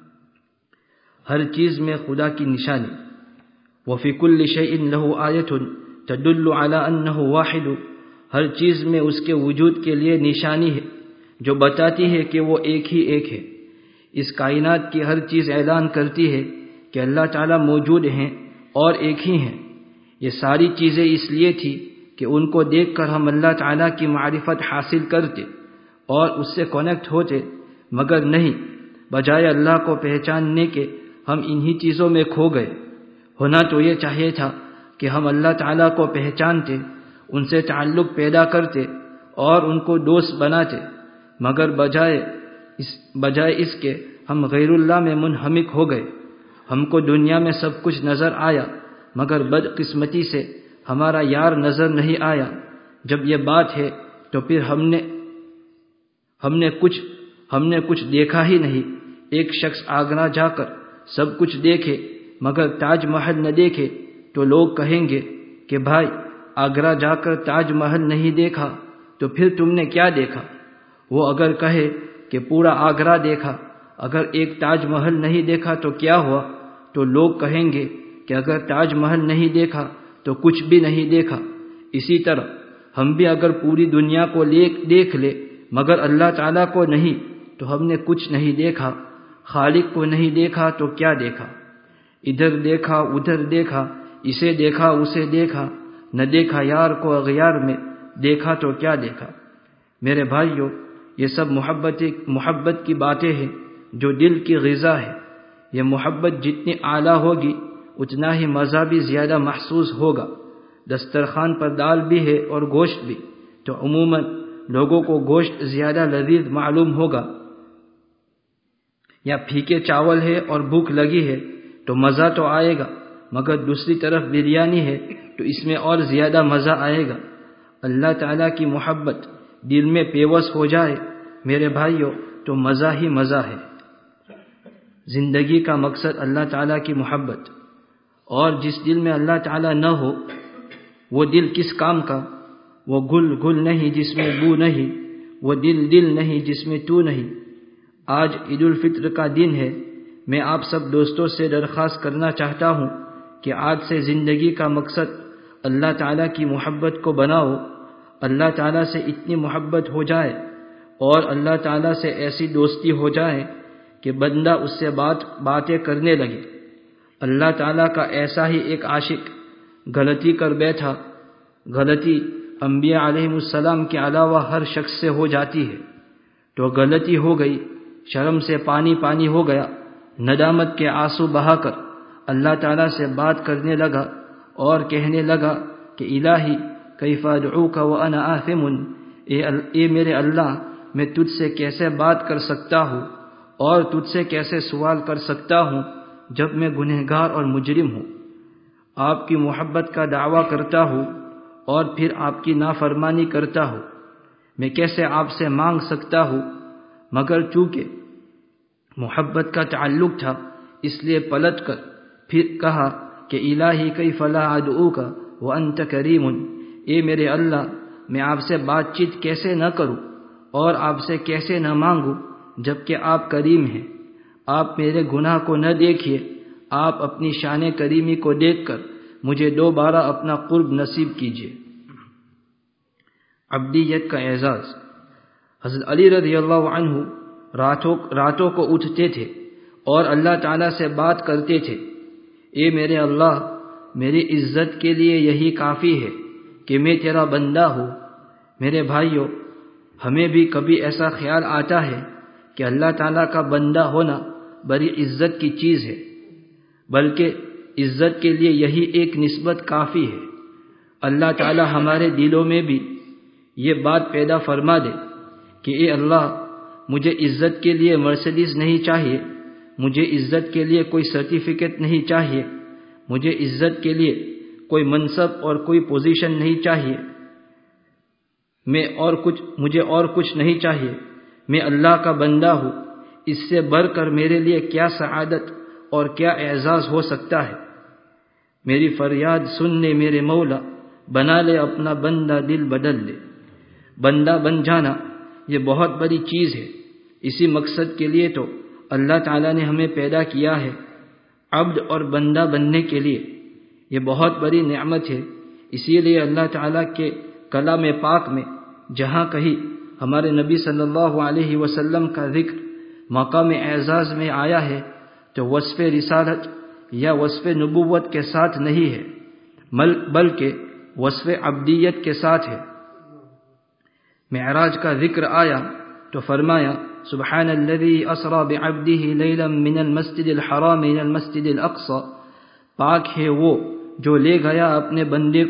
ہر چیز میں خدا کی نشانی۔ وفی کل شیء لہ آیۃ تدل علی انہ واحد، ہر چیز میں اس کے وجود کے لیے نشانی ہے جو بتاتی ہے کہ وہ ایک ہی ایک ہے۔ اس کائنات کی ہر چیز اعلان کرتی ہے کہ اللہ تعالیٰ موجود ہیں اور ایک ہی ہیں۔ یہ ساری چیزیں اس لیے تھی کہ ان کو دیکھ کر ہم اللہ تعالیٰ کی معرفت حاصل کرتے اور اس سے کنیکٹ ہوتے، مگر نہیں، بجائے اللہ کو پہچاننے کے ہم انہی چیزوں میں کھو گئے۔ ہونا تو یہ چاہیے تھا کہ ہم اللہ تعالیٰ کو پہچانتے، ان سے تعلق پیدا کرتے اور ان کو دوست بناتے، مگر بجائے اس بجائے اس کے ہم غیر اللہ میں منہمک ہو گئے۔ ہم کو دنیا میں سب کچھ نظر آیا مگر بدقسمتی سے ہمارا یار نظر نہیں آیا۔ جب یہ بات ہے تو پھر ہم نے ہم نے کچھ ہم نے کچھ دیکھا ہی نہیں۔ ایک شخص آگرہ جا کر سب کچھ دیکھے مگر تاج محل نہ دیکھے تو لوگ کہیں گے کہ بھائی آگرہ جا کر تاج محل نہیں دیکھا تو پھر تم نے کیا دیکھا؟ وہ اگر کہے کہ پورا آگرہ دیکھا، اگر ایک تاج محل نہیں دیکھا تو کیا ہوا؟ تو لوگ کہیں گے کہ اگر تاج محل نہیں دیکھا تو کچھ بھی نہیں دیکھا۔ اسی طرح ہم بھی اگر پوری دنیا کو دیکھ لے مگر اللہ تعالیٰ کو نہیں تو ہم نے کچھ نہیں دیکھا۔ خالق کو نہیں دیکھا تو کیا دیکھا؟ ادھر دیکھا ادھر دیکھا، اسے دیکھا اسے دیکھا، نہ دیکھا یار کو اغیار میں، دیکھا تو کیا دیکھا؟ میرے بھائیوں، یہ سب محبت محبت کی باتیں ہیں جو دل کی غذا ہے۔ یہ محبت جتنی اعلیٰ ہوگی اتنا ہی مزہ بھی زیادہ محسوس ہوگا۔ دسترخوان پر دال بھی ہے اور گوشت بھی تو عموماً لوگوں کو گوشت زیادہ لذیذ معلوم ہوگا، یا پھیکے چاول ہے اور بھوک لگی ہے تو مزہ تو آئے گا، مگر دوسری طرف بریانی ہے تو اس میں اور زیادہ مزہ آئے گا۔ اللہ تعالیٰ کی محبت دل میں پیوست ہو جائے میرے بھائیوں تو مزہ ہی مزہ ہے۔ زندگی کا مقصد اللہ تعالیٰ کی محبت، اور جس دل میں اللہ تعالیٰ نہ ہو وہ دل کس کام کا؟ وہ گل گل نہیں جس میں بو نہیں، وہ دل دل نہیں جس میں تو نہیں۔ آج عید الفطر کا دن ہے۔ میں آپ سب دوستوں سے درخواست کرنا چاہتا ہوں کہ آج سے زندگی کا مقصد اللہ تعالیٰ کی محبت کو بناؤ۔ اللہ تعالیٰ سے اتنی محبت ہو جائے اور اللہ تعالیٰ سے ایسی دوستی ہو جائے کہ بندہ اس سے بات باتیں کرنے لگے۔ اللہ تعالیٰ کا ایسا ہی ایک عاشق غلطی کر بیٹھا۔ غلطی انبیاء علیہ السلام کے علاوہ ہر شخص سے ہو جاتی ہے، تو غلطی ہو گئی، شرم سے پانی پانی ہو گیا، ندامت کے آنسو بہا کر اللہ تعالیٰ سے بات کرنے لگا اور کہنے لگا کہ الہی کیف ادعوک وانا آثم، اے, اے میرے اللہ میں تجھ سے کیسے بات کر سکتا ہوں اور تجھ سے کیسے سوال کر سکتا ہوں جب میں گنہگار اور مجرم ہوں۔ آپ کی محبت کا دعویٰ کرتا ہوں اور پھر آپ کی نافرمانی کرتا ہوں، میں کیسے آپ سے مانگ سکتا ہوں؟ مگر چونکہ محبت کا تعلق تھا اس لیے پلٹ کر پھر کہا کہ الہی کیف لا ادعوک وانت کریم، اے میرے اللہ میں آپ سے بات چیت کیسے نہ کروں اور آپ سے کیسے نہ مانگوں جبکہ آپ کریم ہیں۔ آپ میرے گناہ کو نہ دیکھیے، آپ اپنی شان کریمی کو دیکھ کر مجھے دوبارہ اپنا قرب نصیب کیجیے۔ عبدیت کا اعزاز۔ حضرت علی رضی اللہ عنہ راتوں راتوں کو اٹھتے تھے اور اللہ تعالیٰ سے بات کرتے تھے، اے میرے اللہ میری عزت کے لیے یہی کافی ہے کہ میں تیرا بندہ ہوں۔ میرے بھائیوں، ہمیں بھی کبھی ایسا خیال آتا ہے کہ اللہ تعالیٰ کا بندہ ہونا بڑی عزت کی چیز ہے، بلکہ عزت کے لیے یہی ایک نسبت کافی ہے۔ اللہ تعالیٰ ہمارے دلوں میں بھی یہ بات پیدا فرما دے کہ اے اللہ مجھے عزت کے لیے مرسڈیز نہیں چاہیے، مجھے عزت کے لیے کوئی سرٹیفکیٹ نہیں چاہیے، مجھے عزت کے لیے کوئی منصب اور کوئی پوزیشن نہیں چاہیے، میں اور کچھ مجھے اور کچھ نہیں چاہیے، میں اللہ کا بندہ ہوں۔ اس سے بڑھ کر میرے لیے کیا سعادت اور کیا اعزاز ہو سکتا ہے؟ میری فریاد سن لے میرے مولا، بنا لے اپنا بندہ دل بدل لے۔ بندہ بن جانا یہ بہت بڑی چیز ہے۔ اسی مقصد کے لیے تو اللہ تعالیٰ نے ہمیں پیدا کیا ہے، عبد اور بندہ بننے کے لیے۔ یہ بہت بڑی نعمت ہے۔ اسی لیے اللہ تعالیٰ کے کلام پاک میں جہاں کہیں ہمارے نبی صلی اللہ علیہ وسلم کا ذکر مقام اعزاز میں آیا ہے تو وصف رسالت یا وصف نبوت کے ساتھ نہیں ہے، بلکہ وصف عبدیت کے ساتھ ہے۔ معراج کا ذکر آیا تو فرمایا سبحان الذي اسرى بعبده ليلا من المسجد الحرام الى المسجد الاقصى، پاک ہے وہ جو لے گیا اپنے بندے کو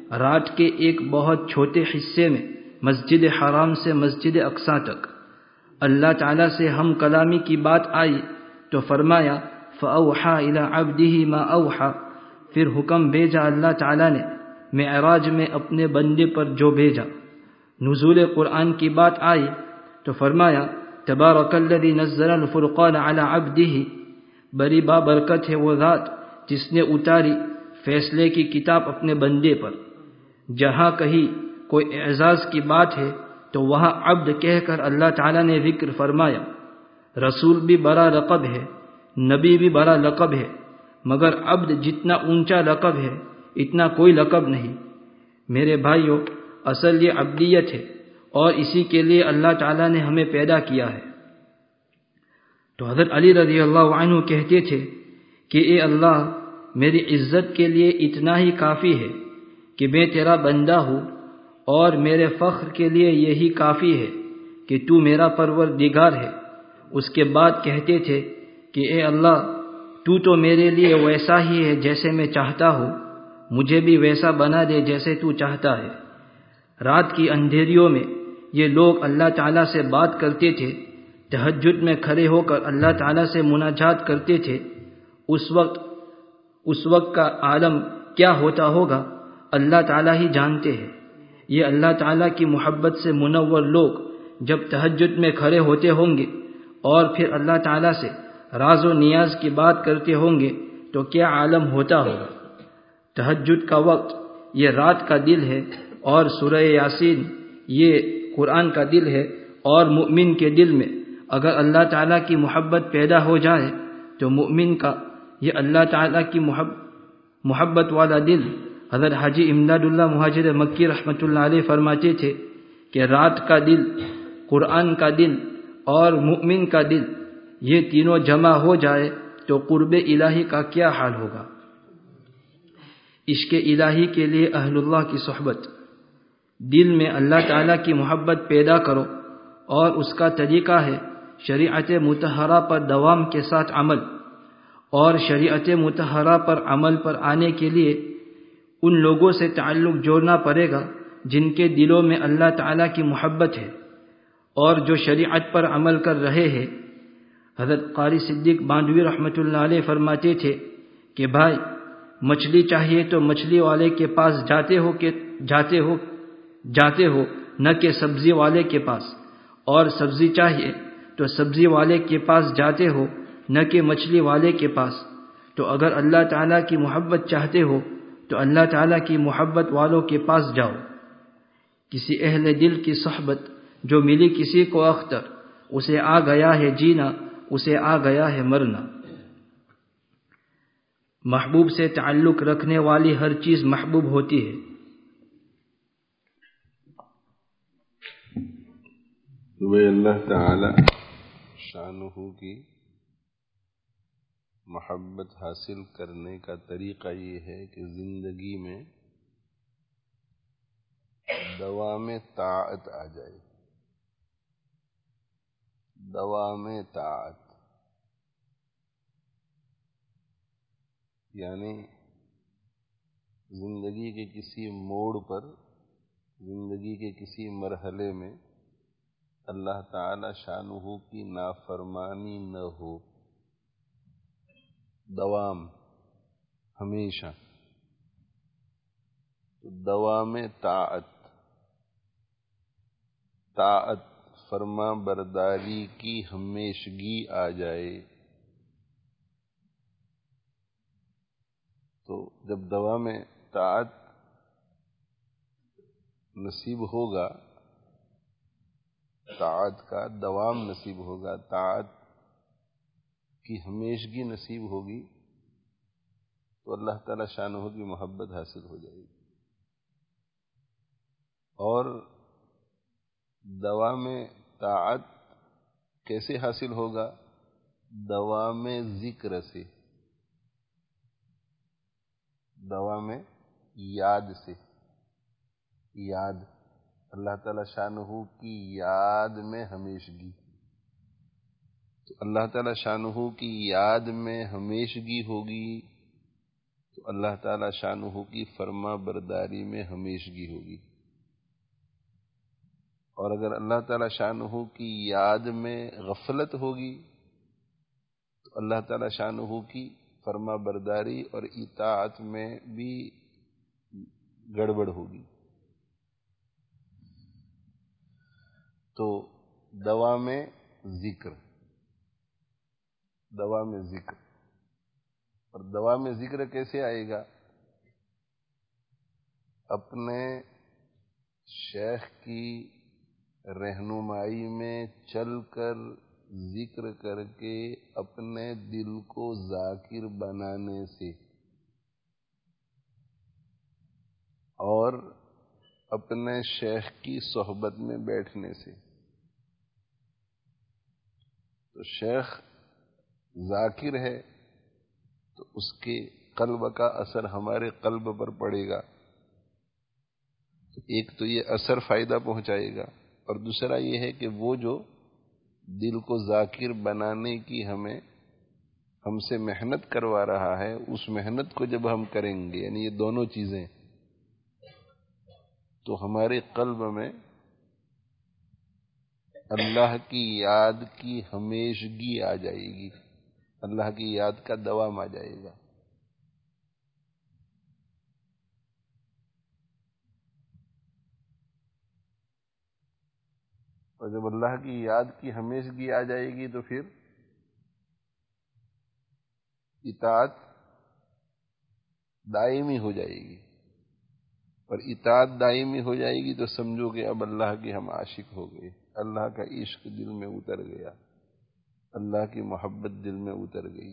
رات کے ایک بہت چھوٹے حصے میں مسجد حرام سے مسجد اقصی تک اللہ تعالیٰ سے ہم کلامی کی بات آئی تو فرمایا فَأَوْحَى إِلَىٰ عَبْدِهِ مَا أَوْحَى، پھر حکم بھیجا اللہ تعالیٰ نے معراج میں اپنے بندے پر جو بھیجا۔ نزول قرآن کی بات آئی تو فرمایا تبارک الذی نزل الفرقان علی عبدہ، بڑی بابرکت ہے وہ ذات جس نے اتاری فیصلے کی کتاب اپنے بندے پر۔ جہاں کہیں کوئی اعزاز کی بات ہے تو وہاں عبد کہہ کر اللہ تعالیٰ نے ذکر فرمایا۔ رسول بھی بڑا لقب ہے، نبی بھی بڑا لقب ہے، مگر عبد جتنا اونچا لقب ہے اتنا کوئی لقب نہیں۔ میرے بھائیوں، اصل یہ عبدیت ہے اور اسی کے لیے اللہ تعالیٰ نے ہمیں پیدا کیا ہے۔ تو حضرت علی رضی اللہ عنہ کہتے تھے کہ اے اللہ، میری عزت کے لیے اتنا ہی کافی ہے کہ میں تیرا بندہ ہوں، اور میرے فخر کے لیے یہی کافی ہے کہ تو میرا پروردگار ہے۔ اس کے بعد کہتے تھے کہ اے اللہ، تو تو میرے لیے ویسا ہی ہے جیسے میں چاہتا ہوں، مجھے بھی ویسا بنا دے جیسے تو چاہتا ہے۔ رات کی اندھیریوں میں یہ لوگ اللہ تعالیٰ سے بات کرتے تھے، تہجد میں کھڑے ہو کر اللہ تعالیٰ سے مناجات کرتے تھے۔ اس وقت اس وقت کا عالم کیا ہوتا ہوگا اللہ تعالیٰ ہی جانتے ہیں۔ یہ اللہ تعالیٰ کی محبت سے منور لوگ جب تہجد میں کھڑے ہوتے ہوں گے اور پھر اللہ تعالیٰ سے راز و نیاز کی بات کرتے ہوں گے تو کیا عالم ہوتا ہوگا۔ تہجد کا وقت یہ رات کا دل ہے، اور سورہ یاسین یہ قرآن کا دل ہے، اور مؤمن کے دل میں اگر اللہ تعالیٰ کی محبت پیدا ہو جائے تو مؤمن کا یہ اللہ تعالیٰ کی محبت والا دل، حضرت حاجی امداد اللہ مہاجر مکی رحمۃ اللہ علیہ فرماتے تھے کہ رات کا دل، قرآن کا دل اور مؤمن کا دل، یہ تینوں جمع ہو جائے تو قرب الہی کا کیا حال ہوگا۔ عشق الہی کے لیے اہل اللہ کی صحبت، دل میں اللہ تعالیٰ کی محبت پیدا کرو، اور اس کا طریقہ ہے شریعت مطہرہ پر دوام کے ساتھ عمل، اور شریعت مطہرہ پر عمل پر آنے کے لیے ان لوگوں سے تعلق جوڑنا پڑے گا جن کے دلوں میں اللہ تعالیٰ کی محبت ہے اور جو شریعت پر عمل کر رہے ہیں۔ حضرت قاری صدیق باندوی رحمۃ اللہ علیہ فرماتے تھے کہ بھائی، مچھلی چاہیے تو مچھلی والے کے پاس جاتے ہو کہ جاتے ہو جاتے ہو نہ کہ سبزی والے کے پاس، اور سبزی چاہیے تو سبزی والے کے پاس جاتے ہو نہ کہ مچھلی والے کے پاس۔ تو اگر اللہ تعالیٰ کی محبت چاہتے ہو تو اللہ تعالیٰ کی محبت والوں کے پاس جاؤ۔ کسی اہل دل کی صحبت جو ملی کسی کو اختر، اسے آ گیا ہے جینا، اسے آ گیا ہے مرنا۔ محبوب سے تعلق رکھنے والی ہر چیز محبوب ہوتی ہے۔ وہ اللہ تعالی شانہ کی محبت حاصل کرنے کا طریقہ یہ ہے کہ زندگی میں دوام طاعت آ جائے، دوام طاعت، یعنی زندگی کے کسی موڑ پر، زندگی کے کسی مرحلے میں اللہ تعالی شانہ کی نافرمانی نہ ہو، دوام، ہمیشہ۔ تو دوام طاعت، طاعت فرما برداری کی ہمیشگی آ جائے، تو جب دوام طاعت نصیب ہوگا، طاعت کا دوام نصیب ہوگا، طاعت کی ہمیشگی نصیب ہوگی، تو اللہ تعالی شانہ کی محبت حاصل ہو جائے گی۔ اور دوام طاعت کیسے حاصل ہوگا؟ دوام ذکر سے، دوام یاد سے، یاد، اللہ تعالی شانہ کی یاد میں ہمیشگی۔ تو اللہ تعالی شانہ کی یاد میں ہمیشگی ہوگی تو اللہ تعالی شانہ کی فرما برداری میں ہمیشگی ہوگی، اور اگر اللہ تعالی شانہ کی یاد میں غفلت ہوگی تو اللہ تعالی شانہ کی فرما برداری اور اطاعت میں بھی گڑبڑ ہوگی۔ تو دوا میں ذکر، دوا میں ذکر، اور دوا میں ذکر کیسے آئے گا؟ اپنے شیخ کی رہنمائی میں چل کر، ذکر کر کے اپنے دل کو ذاکر بنانے سے، اور اپنے شیخ کی صحبت میں بیٹھنے سے۔ تو شیخ ذاکر ہے تو اس کے قلب کا اثر ہمارے قلب پر پڑے گا، ایک تو یہ اثر فائدہ پہنچائے گا، اور دوسرا یہ ہے کہ وہ جو دل کو ذاکر بنانے کی ہمیں ہم سے محنت کروا رہا ہے، اس محنت کو جب ہم کریں گے، یعنی یہ دونوں چیزیں، تو ہمارے قلب میں اللہ کی یاد کی ہمیشگی آ جائے گی، اللہ کی یاد کا دوام آ جائے گا۔ اور جب اللہ کی یاد کی ہمیشگی آ جائے گی تو پھر اطاعت دائمی ہو جائے گی، اور اطاعت دائمی ہو جائے گی تو سمجھو کہ اب اللہ کے ہم عاشق ہو گئے، اللہ کا عشق دل میں اتر گیا، اللہ کی محبت دل میں اتر گئی۔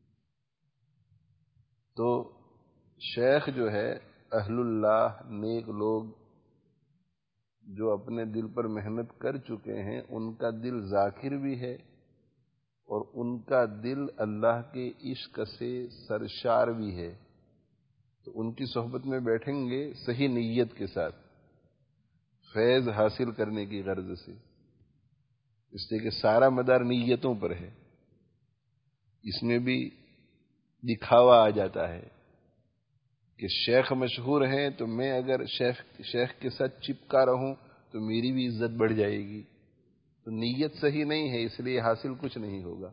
تو شیخ جو ہے، اہل اللہ، نیک لوگ جو اپنے دل پر محنت کر چکے ہیں، ان کا دل ذاکر بھی ہے، اور ان کا دل اللہ کے عشق سے سرشار بھی ہے۔ تو ان کی صحبت میں بیٹھیں گے صحیح نیت کے ساتھ، فیض حاصل کرنے کی غرض سے، اس لیے کہ سارا مدار نیتوں پر ہے۔ اس میں بھی دکھاوا آ جاتا ہے کہ شیخ مشہور ہیں تو میں اگر شیخ شیخ کے ساتھ چپکا رہوں تو میری بھی عزت بڑھ جائے گی، تو نیت صحیح نہیں ہے، اس لیے حاصل کچھ نہیں ہوگا۔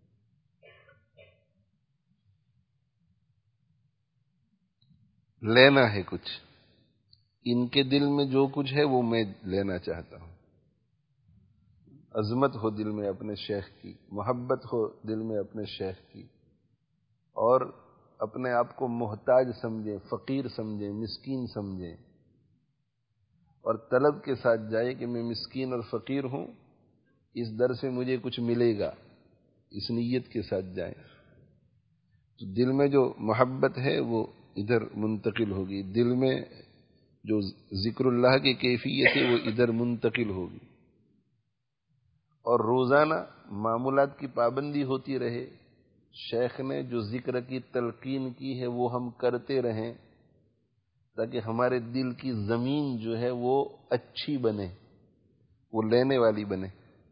لینا ہے کچھ، ان کے دل میں جو کچھ ہے وہ میں لینا چاہتا ہوں، عظمت ہو دل میں اپنے شیخ کی، محبت ہو دل میں اپنے شیخ کی، اور اپنے آپ کو محتاج سمجھیں، فقیر سمجھیں، مسکین سمجھیں، اور طلب کے ساتھ جائے کہ میں مسکین اور فقیر ہوں، اس در سے مجھے کچھ ملے گا، اس نیت کے ساتھ جائیں تو دل میں جو محبت ہے وہ ادھر منتقل ہوگی، دل میں جو ذکر اللہ کی کیفیت ہے وہ ادھر منتقل ہوگی، اور روزانہ معمولات کی پابندی ہوتی رہے، شیخ نے جو ذکر کی تلقین کی ہے وہ ہم کرتے رہیں، تاکہ ہمارے دل کی زمین جو ہے وہ اچھی بنے، وہ لینے والی بنے،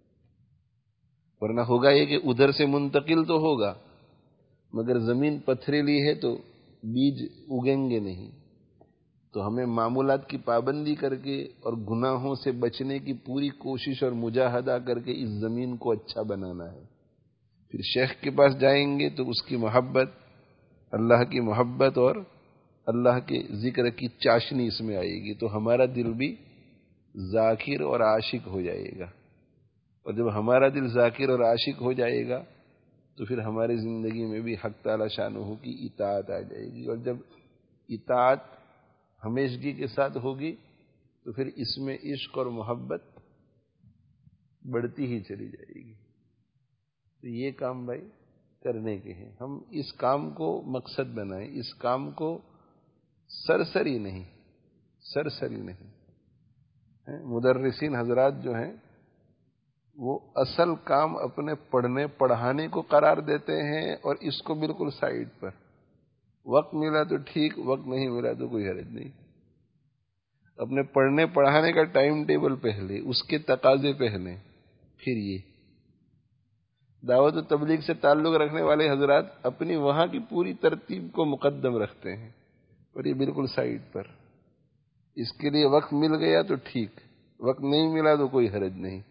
ورنہ ہوگا یہ کہ ادھر سے منتقل تو ہوگا مگر زمین پتھریلی ہے تو بیج اگیں گے نہیں۔ تو ہمیں معمولات کی پابندی کر کے اور گناہوں سے بچنے کی پوری کوشش اور مجاہدہ کر کے اس زمین کو اچھا بنانا ہے۔ پھر شیخ کے پاس جائیں گے تو اس کی محبت، اللہ کی محبت اور اللہ کے ذکر کی چاشنی اس میں آئے گی، تو ہمارا دل بھی ذاکر اور عاشق ہو جائے گا، اور جب ہمارا دل ذاکر اور عاشق ہو جائے گا تو پھر ہماری زندگی میں بھی حق تعالی شانہ کی اطاعت آ جائے گی، اور جب اطاعت ہمیشگی کے ساتھ ہوگی تو پھر اس میں عشق اور محبت بڑھتی ہی چلی جائے گی۔ تو یہ کام بھائی کرنے کے ہیں، ہم اس کام کو مقصد بنائیں، اس کام کو سرسری نہیں، سرسری نہیں۔ مدرسین حضرات جو ہیں وہ اصل کام اپنے پڑھنے پڑھانے کو قرار دیتے ہیں، اور اس کو بالکل سائڈ پر، وقت ملا تو ٹھیک، وقت نہیں ملا تو کوئی حرج نہیں۔ اپنے پڑھنے پڑھانے کا ٹائم ٹیبل پہلے، اس کے تقاضے پہلے، پھر یہ دعوت و تبلیغ سے تعلق رکھنے والے حضرات اپنی وہاں کی پوری ترتیب کو مقدم رکھتے ہیں، اور یہ بالکل سائڈ پر. اس کے لیے وقت مل گیا تو ٹھیک، وقت نہیں ملا تو کوئی حرج نہیں.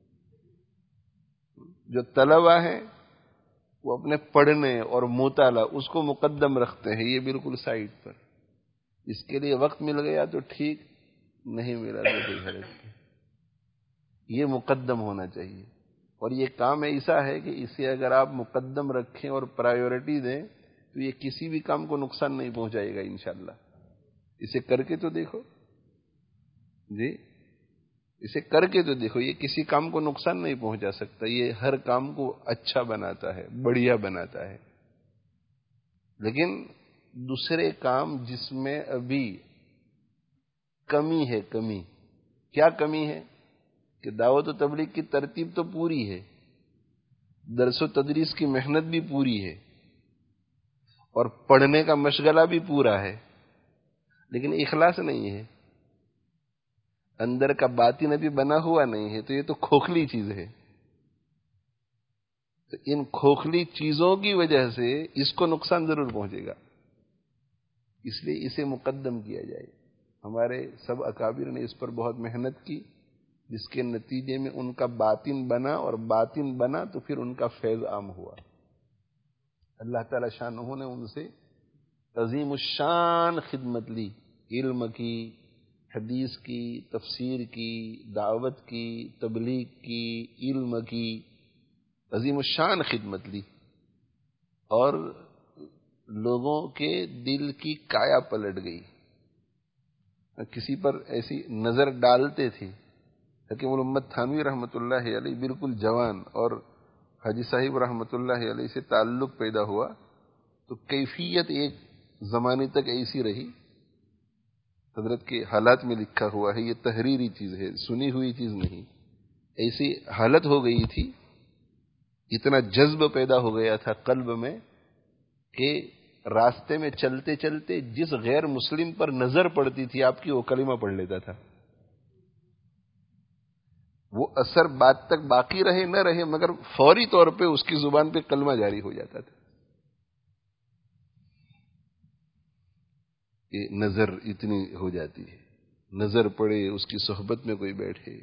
جو طلبہ ہیں وہ اپنے پڑھنے اور مطالعہ اس کو مقدم رکھتے ہیں، یہ بالکل سائڈ پر. اس کے لیے وقت مل گیا تو ٹھیک، نہیں ملا تو کوئی حرج نہیں. یہ مقدم ہونا چاہیے، اور یہ کام ایسا ہے کہ اسے اگر آپ مقدم رکھیں اور پرائیورٹی دیں تو یہ کسی بھی کام کو نقصان نہیں پہنچائے گا انشاءاللہ. اسے کر کے تو دیکھو جی، اسے کر کے تو دیکھو، یہ کسی کام کو نقصان نہیں پہنچا سکتا، یہ ہر کام کو اچھا بناتا ہے، بڑھیا بناتا ہے. لیکن دوسرے کام جس میں ابھی کمی ہے، کمی کیا کمی ہے کہ دعوت و تبلیغ کی ترتیب تو پوری ہے، درس و تدریس کی محنت بھی پوری ہے، اور پڑھنے کا مشغلہ بھی پورا ہے، لیکن اخلاص نہیں ہے، اندر کا باطن ابھی بنا ہوا نہیں ہے. تو یہ تو کھوکھلی چیز ہے. تو ان کھوکھلی چیزوں کی وجہ سے اس کو نقصان ضرور پہنچے گا، اس لیے اسے مقدم کیا جائے. ہمارے سب اکابر نے اس پر بہت محنت کی، جس کے نتیجے میں ان کا باطن بنا، اور باطن بنا تو پھر ان کا فیض عام ہوا. اللہ تعالی شانہ نے ان سے عظیم الشان خدمت لی، علم کی، حدیث کی، تفسیر کی، دعوت کی، تبلیغ کی، علم کی عظیم الشان خدمت لی، اور لوگوں کے دل کی کایا پلٹ گئی. کسی پر ایسی نظر ڈالتے تھے. حکیم الامت تھانوی رحمۃ اللہ علیہ بالکل جوان، اور حاجی صاحب رحمۃ اللہ علیہ سے تعلق پیدا ہوا تو کیفیت ایک زمانے تک ایسی رہی. حضرت کے حالات میں لکھا ہوا ہے، یہ تحریری چیز ہے، سنی ہوئی چیز نہیں. ایسی حالت ہو گئی تھی، اتنا جذب پیدا ہو گیا تھا قلب میں کہ راستے میں چلتے چلتے جس غیر مسلم پر نظر پڑتی تھی آپ کی، وہ کلمہ پڑھ لیتا تھا. وہ اثر بعد تک باقی رہے نہ رہے، مگر فوری طور پہ اس کی زبان پہ کلمہ جاری ہو جاتا تھا. کہ نظر اتنی ہو جاتی ہے، نظر پڑے، اس کی صحبت میں کوئی بیٹھے،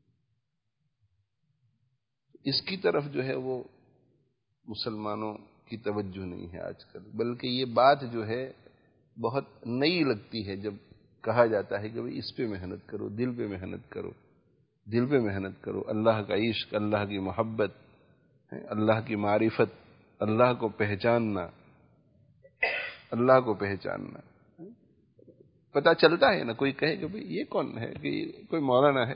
اس کی طرف جو ہے وہ مسلمانوں کی توجہ نہیں ہے آج کل. بلکہ یہ بات جو ہے بہت نئی لگتی ہے جب کہا جاتا ہے کہ بھئی اس پہ محنت کرو، دل پہ محنت کرو، دل پہ محنت کرو. اللہ کا عشق، اللہ کی محبت، اللہ کی معرفت، اللہ کو پہچاننا، اللہ کو پہچاننا. پتہ چلتا ہے نا، کوئی کہے کہ بھئی یہ کون ہے، کہ کوئی مولانا ہے.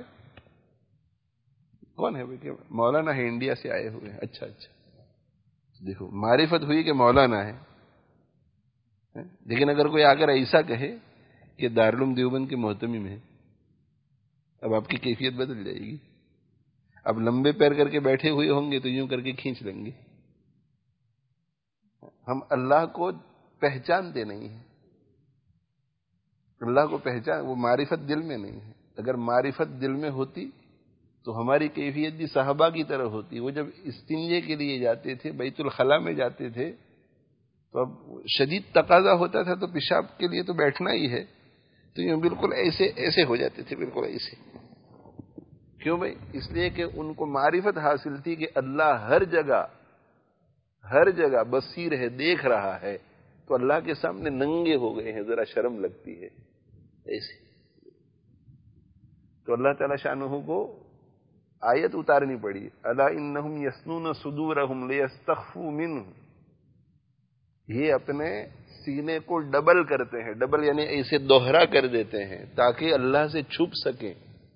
کون ہے بھئی؟ کہ مولانا ہے، انڈیا سے آئے ہوئے ہیں. اچھا اچھا، دیکھو معرفت ہوئی کہ مولانا ہے. لیکن اگر کوئی آ کر ایسا کہے کہ دارالعلوم دیوبند کے محتمم ہے، اب آپ کی کیفیت بدل جائے گی. اب لمبے پیر کر کے بیٹھے ہوئے ہوں گے تو یوں کر کے کھینچ لیں گے. ہم اللہ کو پہچانتے نہیں ہیں، اللہ کو پہچان، وہ معرفت دل میں نہیں ہے. اگر معرفت دل میں ہوتی تو ہماری کیفیت بھی صحابہ کی طرح ہوتی. وہ جب استنجے کے لیے جاتے تھے، بیت الخلاء میں جاتے تھے، تو اب شدید تقاضا ہوتا تھا تو پیشاب کے لیے تو بیٹھنا ہی ہے، تو یہ بالکل ایسے ایسے ہو جاتے تھے، بالکل ایسے. کیوں بھائی؟ اس لیے کہ ان کو معرفت حاصل تھی کہ اللہ ہر جگہ ہر جگہ بصیر ہے، دیکھ رہا ہے. تو اللہ کے سامنے ننگے ہو گئے ہیں، ذرا شرم لگتی ہے ایسے. تو اللہ تعالی شانہ کو آیت اتارنی پڑی، الا انہم یثنون صدورہم لیستخفوا منہ. یہ اپنے سینے کو ڈبل کرتے ہیں، ڈبل یعنی ایسے دوہرا کر دیتے ہیں تاکہ اللہ سے چھپ سکیں.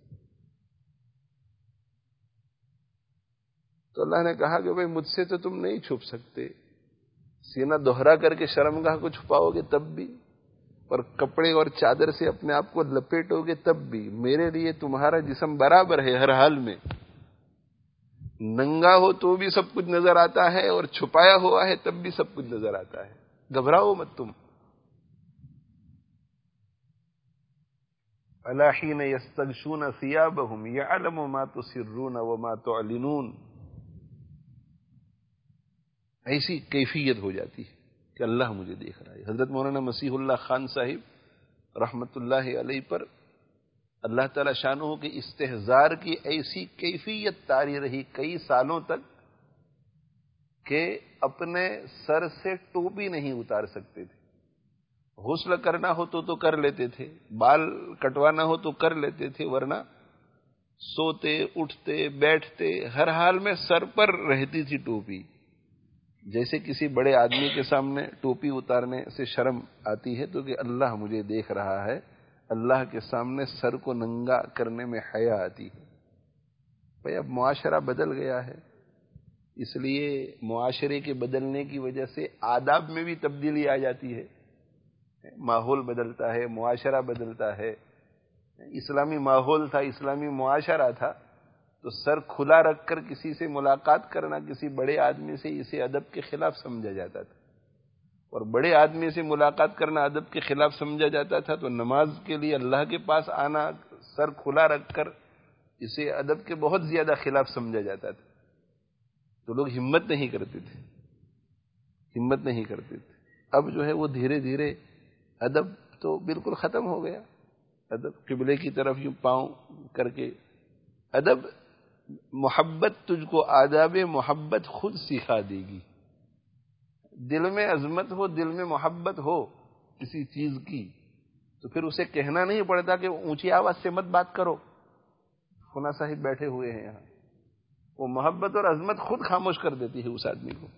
تو اللہ نے کہا کہ بھئی مجھ سے تو تم نہیں چھپ سکتے، سینہ دوہرا کر کے شرمگاہ کو چھپاؤ گے تب بھی، اور کپڑے اور چادر سے اپنے آپ کو لپیٹو گے تب بھی. میرے لیے تمہارا جسم برابر ہے ہر حال میں. ننگا ہو تو بھی سب کچھ نظر آتا ہے، اور چھپایا ہوا ہے تب بھی سب کچھ نظر آتا ہے. گھبراؤ مت تم. الا حین یستغشون ثیابہم یعلم ما تسرون وما تعلنون. ایسی کیفیت ہو جاتی ہے کہ اللہ مجھے دیکھ رہا ہے۔ حضرت مولانا مسیح اللہ خان صاحب رحمت اللہ علیہ پر اللہ تعالی شانہ کے استحضار کی ایسی کیفیت طاری رہی کئی سالوں تک کہ اپنے سر سے ٹوپی نہیں اتار سکتے تھے۔ غسل کرنا ہو تو تو کر لیتے تھے، بال کٹوانا ہو تو کر لیتے تھے، ورنہ سوتے اٹھتے بیٹھتے ہر حال میں سر پر رہتی تھی ٹوپی۔ جیسے کسی بڑے آدمی کے سامنے ٹوپی اتارنے سے شرم آتی ہے تو کہ اللہ مجھے دیکھ رہا ہے، اللہ کے سامنے سر کو ننگا کرنے میں حیا آتی ہے۔ بھئی اب معاشرہ بدل گیا ہے، اس لیے معاشرے کے بدلنے کی وجہ سے آداب میں بھی تبدیلی آ جاتی ہے، ماحول بدلتا ہے، معاشرہ بدلتا ہے۔ اسلامی ماحول تھا، اسلامی معاشرہ تھا، تو سر کھلا رکھ کر کسی سے ملاقات کرنا، کسی بڑے آدمی سے، اسے ادب کے خلاف سمجھا جاتا تھا، اور بڑے آدمی سے ملاقات کرنا ادب کے خلاف سمجھا جاتا تھا، تو نماز کے لیے اللہ کے پاس آنا سر کھلا رکھ کر اسے ادب کے بہت زیادہ خلاف سمجھا جاتا تھا۔ تو لوگ ہمت نہیں کرتے تھے، ہمت نہیں کرتے تھے۔ اب جو ہے وہ دھیرے دھیرے ادب تو بالکل ختم ہو گیا۔ ادب قبلے کی طرف یوں پاؤں کر کے، ادب محبت تجھ کو آداب محبت خود سکھا دے گی۔ دل میں عظمت ہو، دل میں محبت ہو کسی چیز کی، تو پھر اسے کہنا نہیں پڑتا کہ اونچی آواز سے مت بات کرو، فنا صاحب بیٹھے ہوئے ہیں یہاں۔ وہ محبت اور عظمت خود خاموش کر دیتی ہے اس آدمی کو۔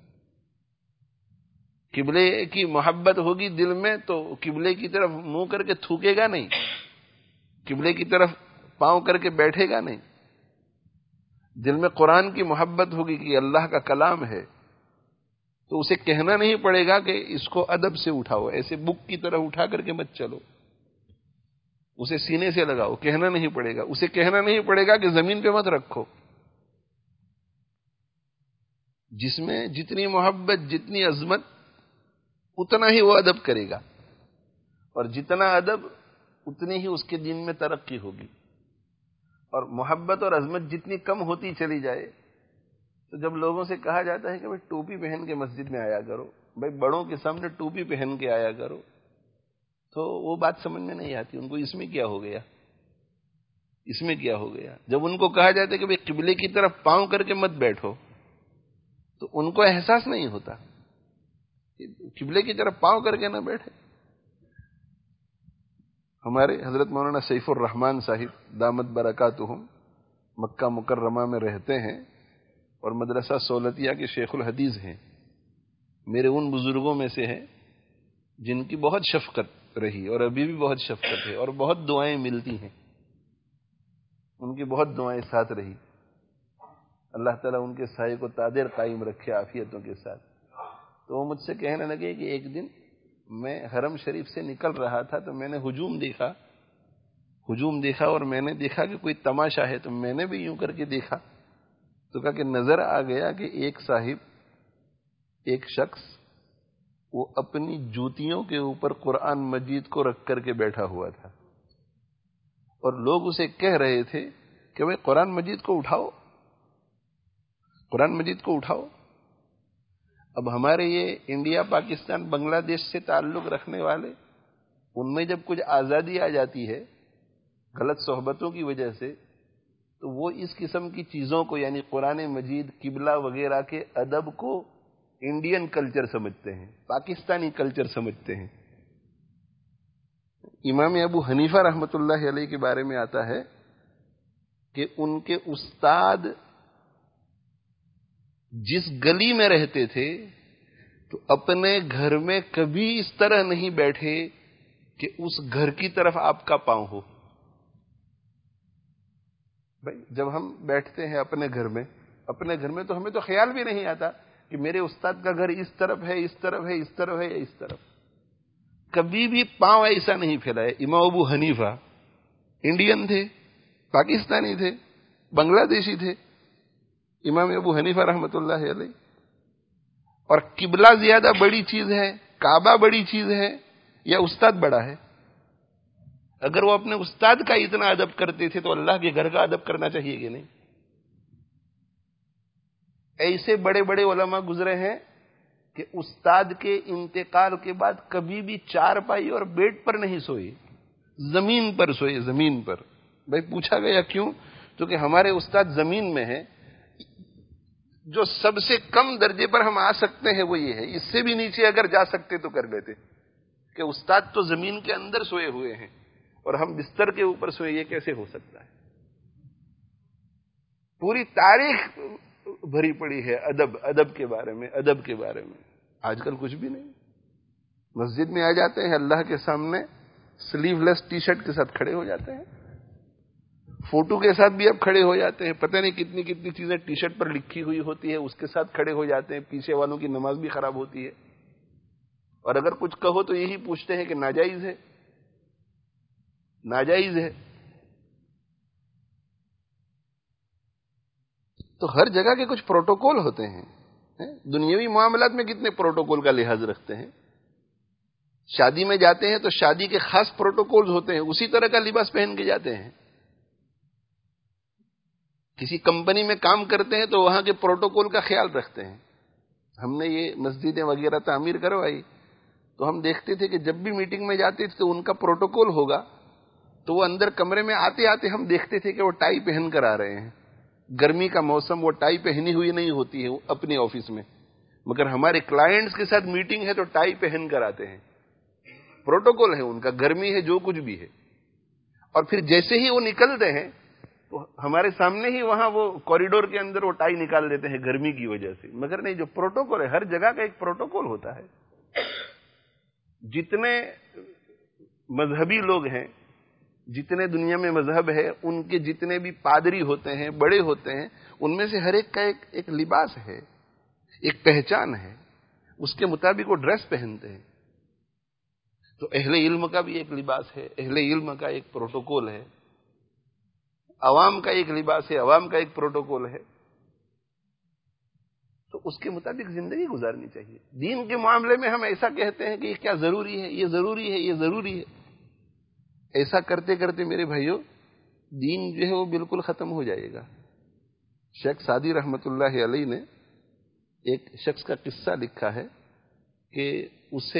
قبلے کی محبت ہوگی دل میں تو قبلے کی طرف منہ کر کے تھوکے گا نہیں، قبلے کی طرف پاؤں کر کے بیٹھے گا نہیں۔ دل میں قرآن کی محبت ہوگی کہ اللہ کا کلام ہے، تو اسے کہنا نہیں پڑے گا کہ اس کو ادب سے اٹھاؤ، ایسے بک کی طرح اٹھا کر کے مت چلو، اسے سینے سے لگاؤ، کہنا نہیں پڑے گا۔ اسے کہنا نہیں پڑے گا کہ زمین پہ مت رکھو۔ جس میں جتنی محبت، جتنی عظمت، اتنا ہی وہ ادب کرے گا، اور جتنا ادب اتنی ہی اس کے دین میں ترقی ہوگی۔ اور محبت اور عظمت جتنی کم ہوتی چلی جائے، تو جب لوگوں سے کہا جاتا ہے کہ بھائی ٹوپی پہن کے مسجد میں آیا کرو، بھائی بڑوں کے سامنے ٹوپی پہن کے آیا کرو، تو وہ بات سمجھ میں نہیں آتی ان کو، اس میں کیا ہو گیا، اس میں کیا ہو گیا۔ جب ان کو کہا جاتا ہے کہ بھائی قبلے کی طرف پاؤں کر کے مت بیٹھو، تو ان کو احساس نہیں ہوتا، قبلے کی طرف پاؤں کر کے نہ بیٹھے۔ ہمارے حضرت مولانا سیف الرحمان صاحب دامت برکاتہم مکہ مکرمہ میں رہتے ہیں اور مدرسہ سولتیہ کے شیخ الحدیث ہیں۔ میرے ان بزرگوں میں سے ہیں جن کی بہت شفقت رہی اور ابھی بھی بہت شفقت ہے، اور بہت دعائیں ملتی ہیں، ان کی بہت دعائیں ساتھ رہی۔ اللہ تعالیٰ ان کے سائے کو تادر قائم رکھے عافیتوں کے ساتھ۔ تو وہ مجھ سے کہنے لگے کہ ایک دن میں حرم شریف سے نکل رہا تھا تو میں نے ہجوم دیکھا ہجوم دیکھا اور میں نے دیکھا کہ کوئی تماشا ہے، تو میں نے بھی یوں کر کے دیکھا، تو کہا کہ نظر آ گیا کہ ایک صاحب، ایک شخص، وہ اپنی جوتیوں کے اوپر قرآن مجید کو رکھ کر کے بیٹھا ہوا تھا، اور لوگ اسے کہہ رہے تھے کہ بھئی قرآن مجید کو اٹھاؤ، قرآن مجید کو اٹھاؤ۔ اب ہمارے یہ انڈیا پاکستان بنگلہ دیش سے تعلق رکھنے والے، ان میں جب کچھ آزادی آ جاتی ہے غلط صحبتوں کی وجہ سے، تو وہ اس قسم کی چیزوں کو، یعنی قرآن مجید، قبلہ وغیرہ کے ادب کو انڈین کلچر سمجھتے ہیں، پاکستانی کلچر سمجھتے ہیں۔ امام ابو حنیفہ رحمۃ اللہ علیہ کے بارے میں آتا ہے کہ ان کے استاد جس گلی میں رہتے تھے تو اپنے گھر میں کبھی اس طرح نہیں بیٹھے کہ اس گھر کی طرف آپ کا پاؤں ہو۔ بھائی جب ہم بیٹھتے ہیں اپنے گھر میں اپنے گھر میں تو ہمیں تو خیال بھی نہیں آتا کہ میرے استاد کا گھر اس طرف ہے، اس طرف ہے، اس طرف ہے یا اس طرف۔ کبھی بھی پاؤں ایسا نہیں پھیلایا۔ امام ابو حنیفہ انڈین تھے، پاکستانی تھے، بنگلہ دیشی تھے، امام ابو حنیفہ رحمۃ اللہ علیہ۔ اور قبلہ زیادہ بڑی چیز ہے، کعبہ بڑی چیز ہے، یا استاد بڑا ہے؟ اگر وہ اپنے استاد کا اتنا ادب کرتے تھے تو اللہ کے گھر کا ادب کرنا چاہیے کہ نہیں؟ ایسے بڑے بڑے علماء گزرے ہیں کہ استاد کے انتقال کے بعد کبھی بھی چارپائی اور بیڈ پر نہیں سوئے، زمین پر سوئے، زمین پر. بھائی پوچھا گیا کیوں؟ تو کہ ہمارے استاد زمین میں ہیں، جو سب سے کم درجے پر ہم آ سکتے ہیں وہ یہ ہے، اس سے بھی نیچے اگر جا سکتے تو کر لیتے. کہ استاد تو زمین کے اندر سوئے ہوئے ہیں اور ہم بستر کے اوپر سوئے، یہ کیسے ہو سکتا ہے؟ پوری تاریخ بھری پڑی ہے ادب ادب کے بارے میں، ادب کے بارے میں. آج کل کچھ بھی نہیں. مسجد میں آ جاتے ہیں، اللہ کے سامنے سلیو لیس ٹی شرٹ کے ساتھ کھڑے ہو جاتے ہیں، فوٹو کے ساتھ بھی اب کھڑے ہو جاتے ہیں. پتہ نہیں کتنی کتنی چیزیں ٹی شرٹ پر لکھی ہوئی ہوتی ہے، اس کے ساتھ کھڑے ہو جاتے ہیں. پیچھے والوں کی نماز بھی خراب ہوتی ہے. اور اگر کچھ کہو تو یہی پوچھتے ہیں کہ ناجائز ہے، ناجائز ہے. تو ہر جگہ کے کچھ پروٹوکول ہوتے ہیں. دنیاوی معاملات میں کتنے پروٹوکول کا لحاظ رکھتے ہیں. شادی میں جاتے ہیں تو شادی کے خاص پروٹوکولز ہوتے ہیں، اسی طرح کا لباس پہن کے جاتے ہیں. کسی کمپنی میں کام کرتے ہیں تو وہاں کے پروٹوکول کا خیال رکھتے ہیں. ہم نے یہ مسجدیں وغیرہ تعمیر کروائی تو ہم دیکھتے تھے کہ جب بھی میٹنگ میں جاتے تھے تو ان کا پروٹوکول ہوگا تو وہ اندر کمرے میں آتے آتے ہم دیکھتے تھے کہ وہ ٹائی پہن کر آ رہے ہیں. گرمی کا موسم، وہ ٹائی پہنی ہوئی نہیں ہوتی ہے اپنے آفس میں، مگر ہمارے کلائنٹس کے ساتھ میٹنگ ہے تو ٹائی پہن کر آتے ہیں. پروٹوکول ہے ان کا، گرمی ہے جو کچھ بھی ہے. اور پھر جیسے ہی وہ نکلتے ہیں تو ہمارے سامنے ہی وہاں وہ کوریڈور کے اندر وہ ٹائی نکال دیتے ہیں گرمی کی وجہ سے. مگر نہیں، جو پروٹوکول ہے، ہر جگہ کا ایک پروٹوکول ہوتا ہے. جتنے مذہبی لوگ ہیں، جتنے دنیا میں مذہب ہے، ان کے جتنے بھی پادری ہوتے ہیں، بڑے ہوتے ہیں، ان میں سے ہر ایک کا ایک ایک لباس ہے، ایک پہچان ہے. اس کے مطابق وہ ڈریس پہنتے ہیں. تو اہل علم کا بھی ایک لباس ہے، اہل علم کا ایک پروٹوکول ہے. عوام کا ایک لباس ہے، عوام کا ایک پروٹوکول ہے. تو اس کے مطابق زندگی گزارنی چاہیے. دین کے معاملے میں ہم ایسا کہتے ہیں کہ یہ کیا ضروری ہے، یہ ضروری ہے، یہ ضروری ہے. ایسا کرتے کرتے میرے بھائیوں دین جو ہے وہ بالکل ختم ہو جائے گا. شیخ سعدی رحمت اللہ علیہ نے ایک شخص کا قصہ لکھا ہے کہ اسے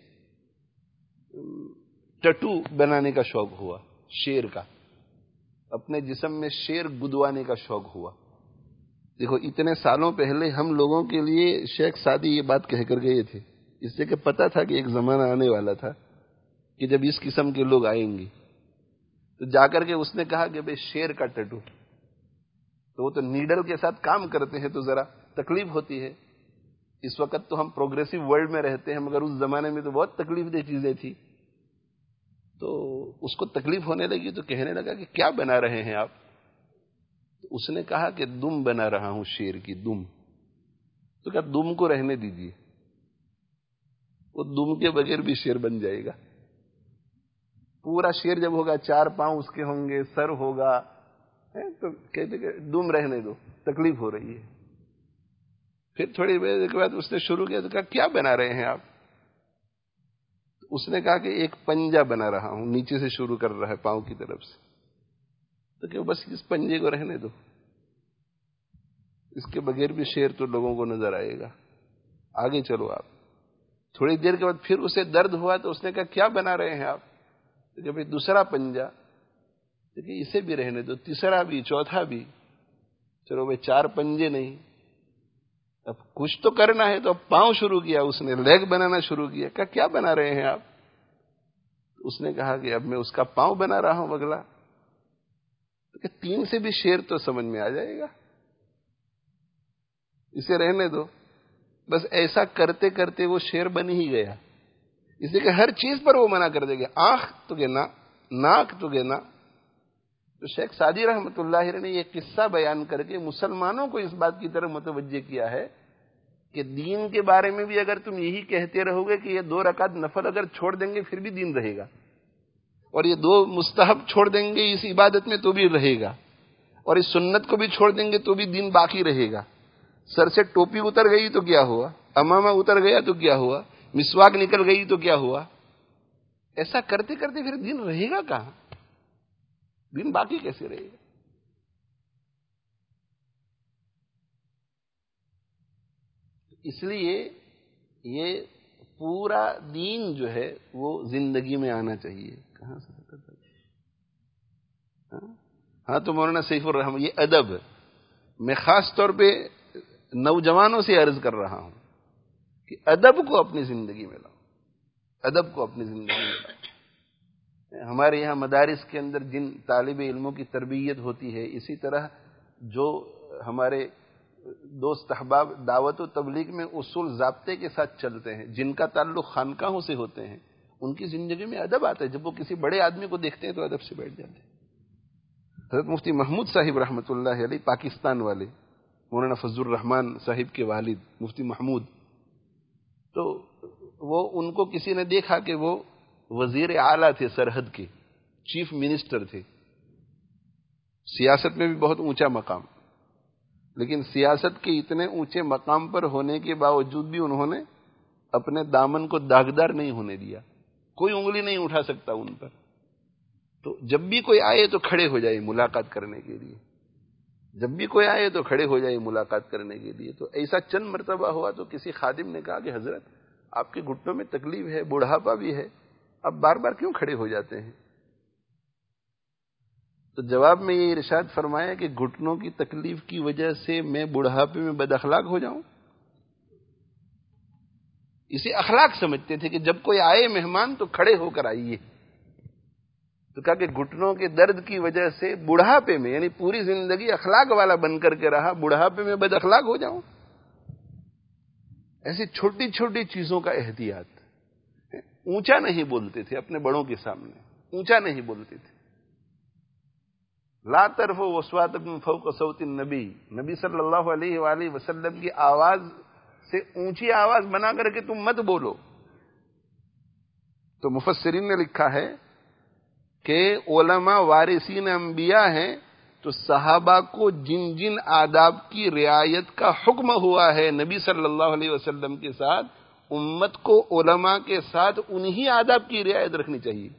ٹٹو بنانے کا شوق ہوا، شیر کا، اپنے جسم میں شیر گدوانے کا شوق ہوا. دیکھو اتنے سالوں پہلے ہم لوگوں کے لیے شیخ سعدی یہ بات کہہ کر گئے تھے، اس سے کہ پتہ تھا کہ ایک زمانہ آنے والا تھا کہ جب اس قسم کے لوگ آئیں گے. تو جا کر کے اس نے کہا کہ بھئی شیر کا ٹٹو، تو وہ تو نیڈل کے ساتھ کام کرتے ہیں تو ذرا تکلیف ہوتی ہے. اس وقت تو ہم پروگریسو ورلڈ میں رہتے ہیں، مگر اس زمانے میں تو بہت تکلیف دہ چیزیں تھی. تو اس کو تکلیف ہونے لگی تو کہنے لگا کہ کیا بنا رہے ہیں آپ؟ تو اس نے کہا کہ دم بنا رہا ہوں، شیر کی دم. تو کہا دم کو رہنے دیجیے، وہ دم کے بغیر بھی شیر بن جائے گا. پورا شیر جب ہوگا، چار پاؤں اس کے ہوں گے، سر ہوگا، تو کہتے کہ دم رہنے دو، تکلیف ہو رہی ہے. پھر تھوڑی دیر کے بعد اس نے شروع کیا تو کہا کیا بنا رہے ہیں آپ؟ اس نے کہا کہ ایک پنجہ بنا رہا ہوں، نیچے سے شروع کر رہا ہے پاؤں کی طرف سے. تو کہ بس اس پنجے کو رہنے دو، اس کے بغیر بھی شیر تو لوگوں کو نظر آئے گا، آگے چلو آپ. تھوڑی دیر کے بعد پھر اسے درد ہوا تو اس نے کہا کیا بنا رہے ہیں آپ؟ تو کہ بھئی دوسرا پنجہ. تو کہ اسے بھی رہنے دو، تیسرا بھی، چوتھا بھی. چلو بھئی چار پنجے نہیں، اب کچھ تو کرنا ہے. تو اب پاؤں شروع کیا، اس نے لیگ بنانا شروع کیا. کہا کیا بنا رہے ہیں آپ؟ اس نے کہا کہ اب میں اس کا پاؤں بنا رہا ہوں اگلا. تو کہ تین سے بھی شیر تو سمجھ میں آ جائے گا، اسے رہنے دو. بس ایسا کرتے کرتے وہ شیر بن ہی گیا. اس لیے کہ ہر چیز پر وہ منع کر دے گا. آنکھ تو گنا، ناک تو گنا. تو شیخ سعدی رحمت اللہ علیہ نے یہ قصہ بیان کر کے مسلمانوں کو اس بات کی طرف متوجہ کیا ہے کہ دین کے بارے میں بھی اگر تم یہی کہتے رہو گے کہ یہ دو رکعت نفل اگر چھوڑ دیں گے پھر بھی دین رہے گا، اور یہ دو مستحب چھوڑ دیں گے اس عبادت میں تو بھی رہے گا، اور اس سنت کو بھی چھوڑ دیں گے تو بھی دین باقی رہے گا. سر سے ٹوپی اتر گئی تو کیا ہوا، امامہ اتر گیا تو کیا ہوا، مسواک نکل گئی تو کیا ہوا. ایسا کرتے کرتے پھر دین رہے گا کہاں، دین باقی کیسے رہے گا. اس لیے یہ پورا دین جو ہے وہ زندگی میں آنا چاہیے. کہاں سے ہاں تو مولانا سیف الرحمان یہ ادب میں خاص طور پہ نوجوانوں سے عرض کر رہا ہوں کہ ادب کو اپنی زندگی میں لاؤ, ادب کو اپنی زندگی میں لاؤ. ہمارے یہاں مدارس کے اندر جن طالب علموں کی تربیت ہوتی ہے, اسی طرح جو ہمارے دوست احباب دعوت و تبلیغ میں اصول ضابطے کے ساتھ چلتے ہیں, جن کا تعلق خانقاہوں سے ہوتے ہیں, ان کی زندگی میں ادب آتا ہے. جب وہ کسی بڑے آدمی کو دیکھتے ہیں تو ادب سے بیٹھ جاتے ہیں. حضرت مفتی محمود صاحب رحمۃ اللہ علیہ پاکستان والے, مولانا فضل الرحمان صاحب کے والد مفتی محمود, تو وہ ان کو کسی نے دیکھا کہ وہ وزیر اعلیٰ تھے سرحد کے, چیف منسٹر تھے, سیاست میں بھی بہت اونچا مقام, لیکن سیاست کے اتنے اونچے مقام پر ہونے کے باوجود بھی انہوں نے اپنے دامن کو داغدار نہیں ہونے دیا. کوئی انگلی نہیں اٹھا سکتا ان پر. تو جب بھی کوئی آئے تو کھڑے ہو جائے ملاقات کرنے کے لیے, جب بھی کوئی آئے تو کھڑے ہو جائے ملاقات کرنے کے لیے. تو ایسا چند مرتبہ ہوا تو کسی خادم نے کہا کہ حضرت آپ کے گھٹنوں میں تکلیف ہے, بڑھاپا بھی ہے, اب بار بار کیوں کھڑے ہو جاتے ہیں؟ تو جواب میں یہ ارشاد فرمایا کہ گھٹنوں کی تکلیف کی وجہ سے میں بڑھاپے میں بد اخلاق ہو جاؤں. اسے اخلاق سمجھتے تھے کہ جب کوئی آئے مہمان تو کھڑے ہو کر آئیے. تو کہا کہ گھٹنوں کے درد کی وجہ سے بڑھاپے میں, یعنی پوری زندگی اخلاق والا بن کر کے رہا, بڑھاپے میں بد اخلاق ہو جاؤں. ایسی چھوٹی چھوٹی چیزوں کا احتیاط. اونچا نہیں بولتے تھے اپنے بڑوں کے سامنے, اونچا نہیں بولتے تھے. لا ترفعوا اصواتکم فوق صوت النبی, نبی صلی اللہ علیہ وآلہ وسلم کی آواز سے اونچی آواز بنا کر کے تم مت بولو. تو مفسرین نے لکھا ہے کہ علماء وارثین انبیاء ہیں, تو صحابہ کو جن جن آداب کی رعایت کا حکم ہوا ہے نبی صلی اللہ علیہ وسلم کے ساتھ, امت کو علماء کے ساتھ انہی آداب کی رعایت رکھنی چاہیے.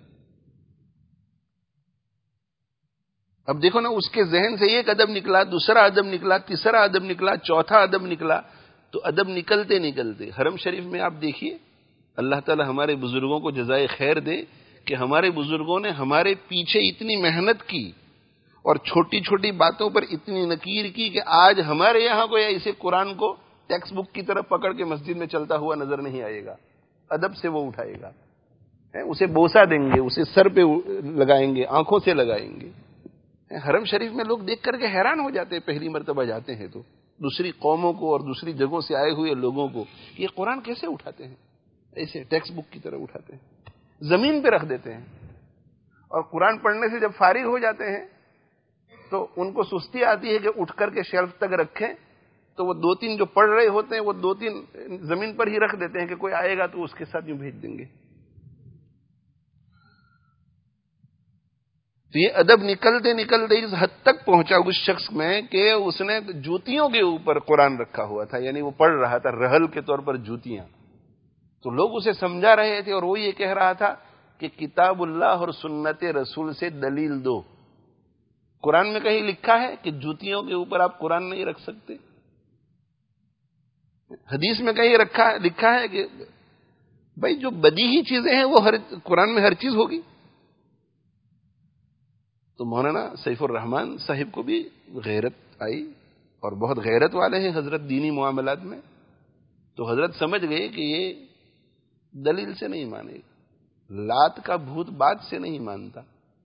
اب دیکھو نا, اس کے ذہن سے ایک ادب نکلا, دوسرا ادب نکلا, تیسرا ادب نکلا, چوتھا ادب نکلا. تو ادب نکلتے نکلتے حرم شریف میں آپ دیکھیے, اللہ تعالی ہمارے بزرگوں کو جزائے خیر دے کہ ہمارے بزرگوں نے ہمارے پیچھے اتنی محنت کی اور چھوٹی چھوٹی باتوں پر اتنی نکیر کی کہ آج ہمارے یہاں کوئی ایسے قرآن کو ٹیکسٹ بک کی طرف پکڑ کے مسجد میں چلتا ہوا نظر نہیں آئے گا. ادب سے وہ اٹھائے گا, اسے بوسہ دیں گے, اسے سر پہ لگائیں گے, آنکھوں سے لگائیں گے. حرم شریف میں لوگ دیکھ کر کے حیران ہو جاتے ہیں, پہلی مرتبہ جاتے ہیں تو دوسری قوموں کو اور دوسری جگہوں سے آئے ہوئے لوگوں کو, یہ قرآن کیسے اٹھاتے ہیں, ایسے ٹیکسٹ بک کی طرح اٹھاتے ہیں, زمین پہ رکھ دیتے ہیں. اور قرآن پڑھنے سے جب فارغ ہو جاتے ہیں تو ان کو سستی آتی ہے کہ اٹھ کر کے شیلف تک رکھیں, تو وہ دو تین جو پڑھ رہے ہوتے ہیں وہ دو تین زمین پر ہی رکھ دیتے ہیں کہ کوئی آئے گا تو اس کے ساتھ یوں بھیج دیں گے. تو یہ ادب نکلتے نکلتے اس حد تک پہنچا اس شخص میں کہ اس نے جوتیوں کے اوپر قرآن رکھا ہوا تھا, یعنی وہ پڑھ رہا تھا رحل کے طور پر جوتیاں. تو لوگ اسے سمجھا رہے تھے اور وہ یہ کہہ رہا تھا کہ کتاب اللہ اور سنت رسول سے دلیل دو. قرآن میں کہیں لکھا ہے کہ جوتیوں کے اوپر آپ قرآن نہیں رکھ سکتے؟ حدیث میں کہیں رکھا لکھا ہے کہ بھائی جو بدیہی چیزیں ہیں وہ ہر قرآن میں ہر چیز ہوگی؟ تو مولانا سیف الرحمان صاحب کو بھی غیرت آئی, اور بہت غیرت والے ہیں حضرت دینی معاملات میں. تو حضرت سمجھ گئے کہ یہ دلیل سے نہیں مانے گا, لات کا بھوت بات سے نہیں مانتا.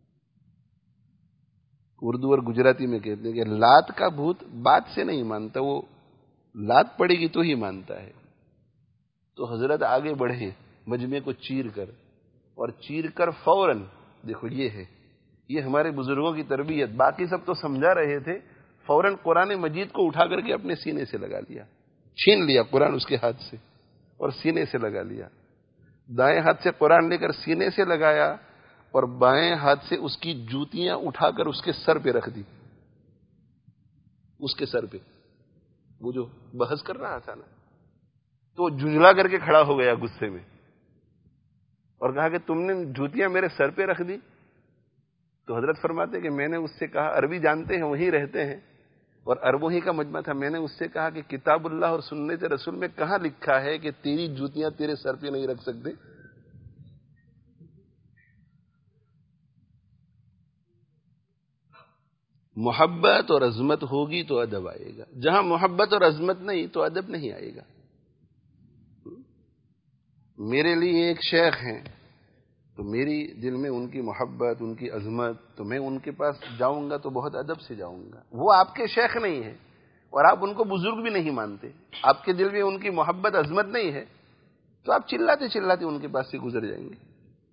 اردو اور گجراتی میں کہتے ہیں کہ لات کا بھوت بات سے نہیں مانتا, وہ لات پڑے گی تو ہی مانتا ہے. تو حضرت آگے بڑھے مجمع کو چیر کر, اور چیر کر فوراً, دیکھو یہ ہے یہ ہمارے بزرگوں کی تربیت. باقی سب تو سمجھا رہے تھے, فوراً قرآن مجید کو اٹھا کر کے اپنے سینے سے لگا لیا, چھین لیا قرآن اس کے ہاتھ سے اور سینے سے لگا لیا. دائیں ہاتھ سے قرآن لے کر سینے سے لگایا اور بائیں ہاتھ سے اس کی جوتیاں اٹھا کر اس کے سر پہ رکھ دی. اس کے سر پہ وہ جو بحث کر رہا تھا نا, تو جھنجلا کر کے کھڑا ہو گیا غصے میں اور کہا کہ تم نے جوتیاں میرے سر پہ رکھ دی. تو حضرت فرماتے کہ میں نے اس سے کہا, عربی جانتے ہیں وہیں رہتے ہیں, اور اربوں ہی کا مجمع تھا. میں نے اس سے کہا کہ کتاب اللہ اور سنت رسول میں کہاں لکھا ہے کہ تیری جوتیاں تیرے سر پہ نہیں رکھ سکتے؟ محبت اور عظمت ہوگی تو ادب آئے گا. جہاں محبت اور عظمت نہیں تو ادب نہیں آئے گا. میرے لیے ایک شیخ ہیں تو میری دل میں ان کی محبت، ان کی عظمت، تو میں ان کے پاس جاؤں گا تو بہت ادب سے جاؤں گا. وہ آپ کے شیخ نہیں ہے اور آپ ان کو بزرگ بھی نہیں مانتے، آپ کے دل میں ان کی محبت عظمت نہیں ہے، تو آپ چلاتے چلاتے ان کے پاس سے گزر جائیں گے.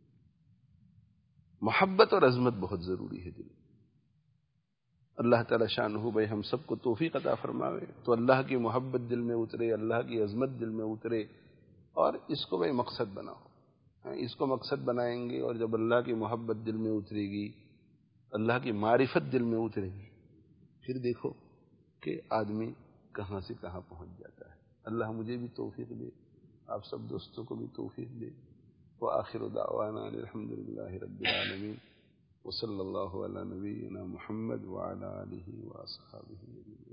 محبت اور عظمت بہت ضروری ہے دل میں. اللہ تعالی شانہ بھائی ہم سب کو توفیق عطا فرماوے تو اللہ کی محبت دل میں اترے، اللہ کی عظمت دل میں اترے، اور اس کو بھائی مقصد بناؤ. اس کو مقصد بنائیں گے اور جب اللہ کی محبت دل میں اترے گی، اللہ کی معرفت دل میں اترے گی، پھر دیکھو کہ آدمی کہاں سے کہاں پہنچ جاتا ہے. اللہ مجھے بھی توفیق دے، آپ سب دوستوں کو بھی توفیق دے. وآخر دعوانا الحمد للہ رب العالمین وصلی اللہ علی نبینا محمد وعلی آلہ واصحابہ اجمعین.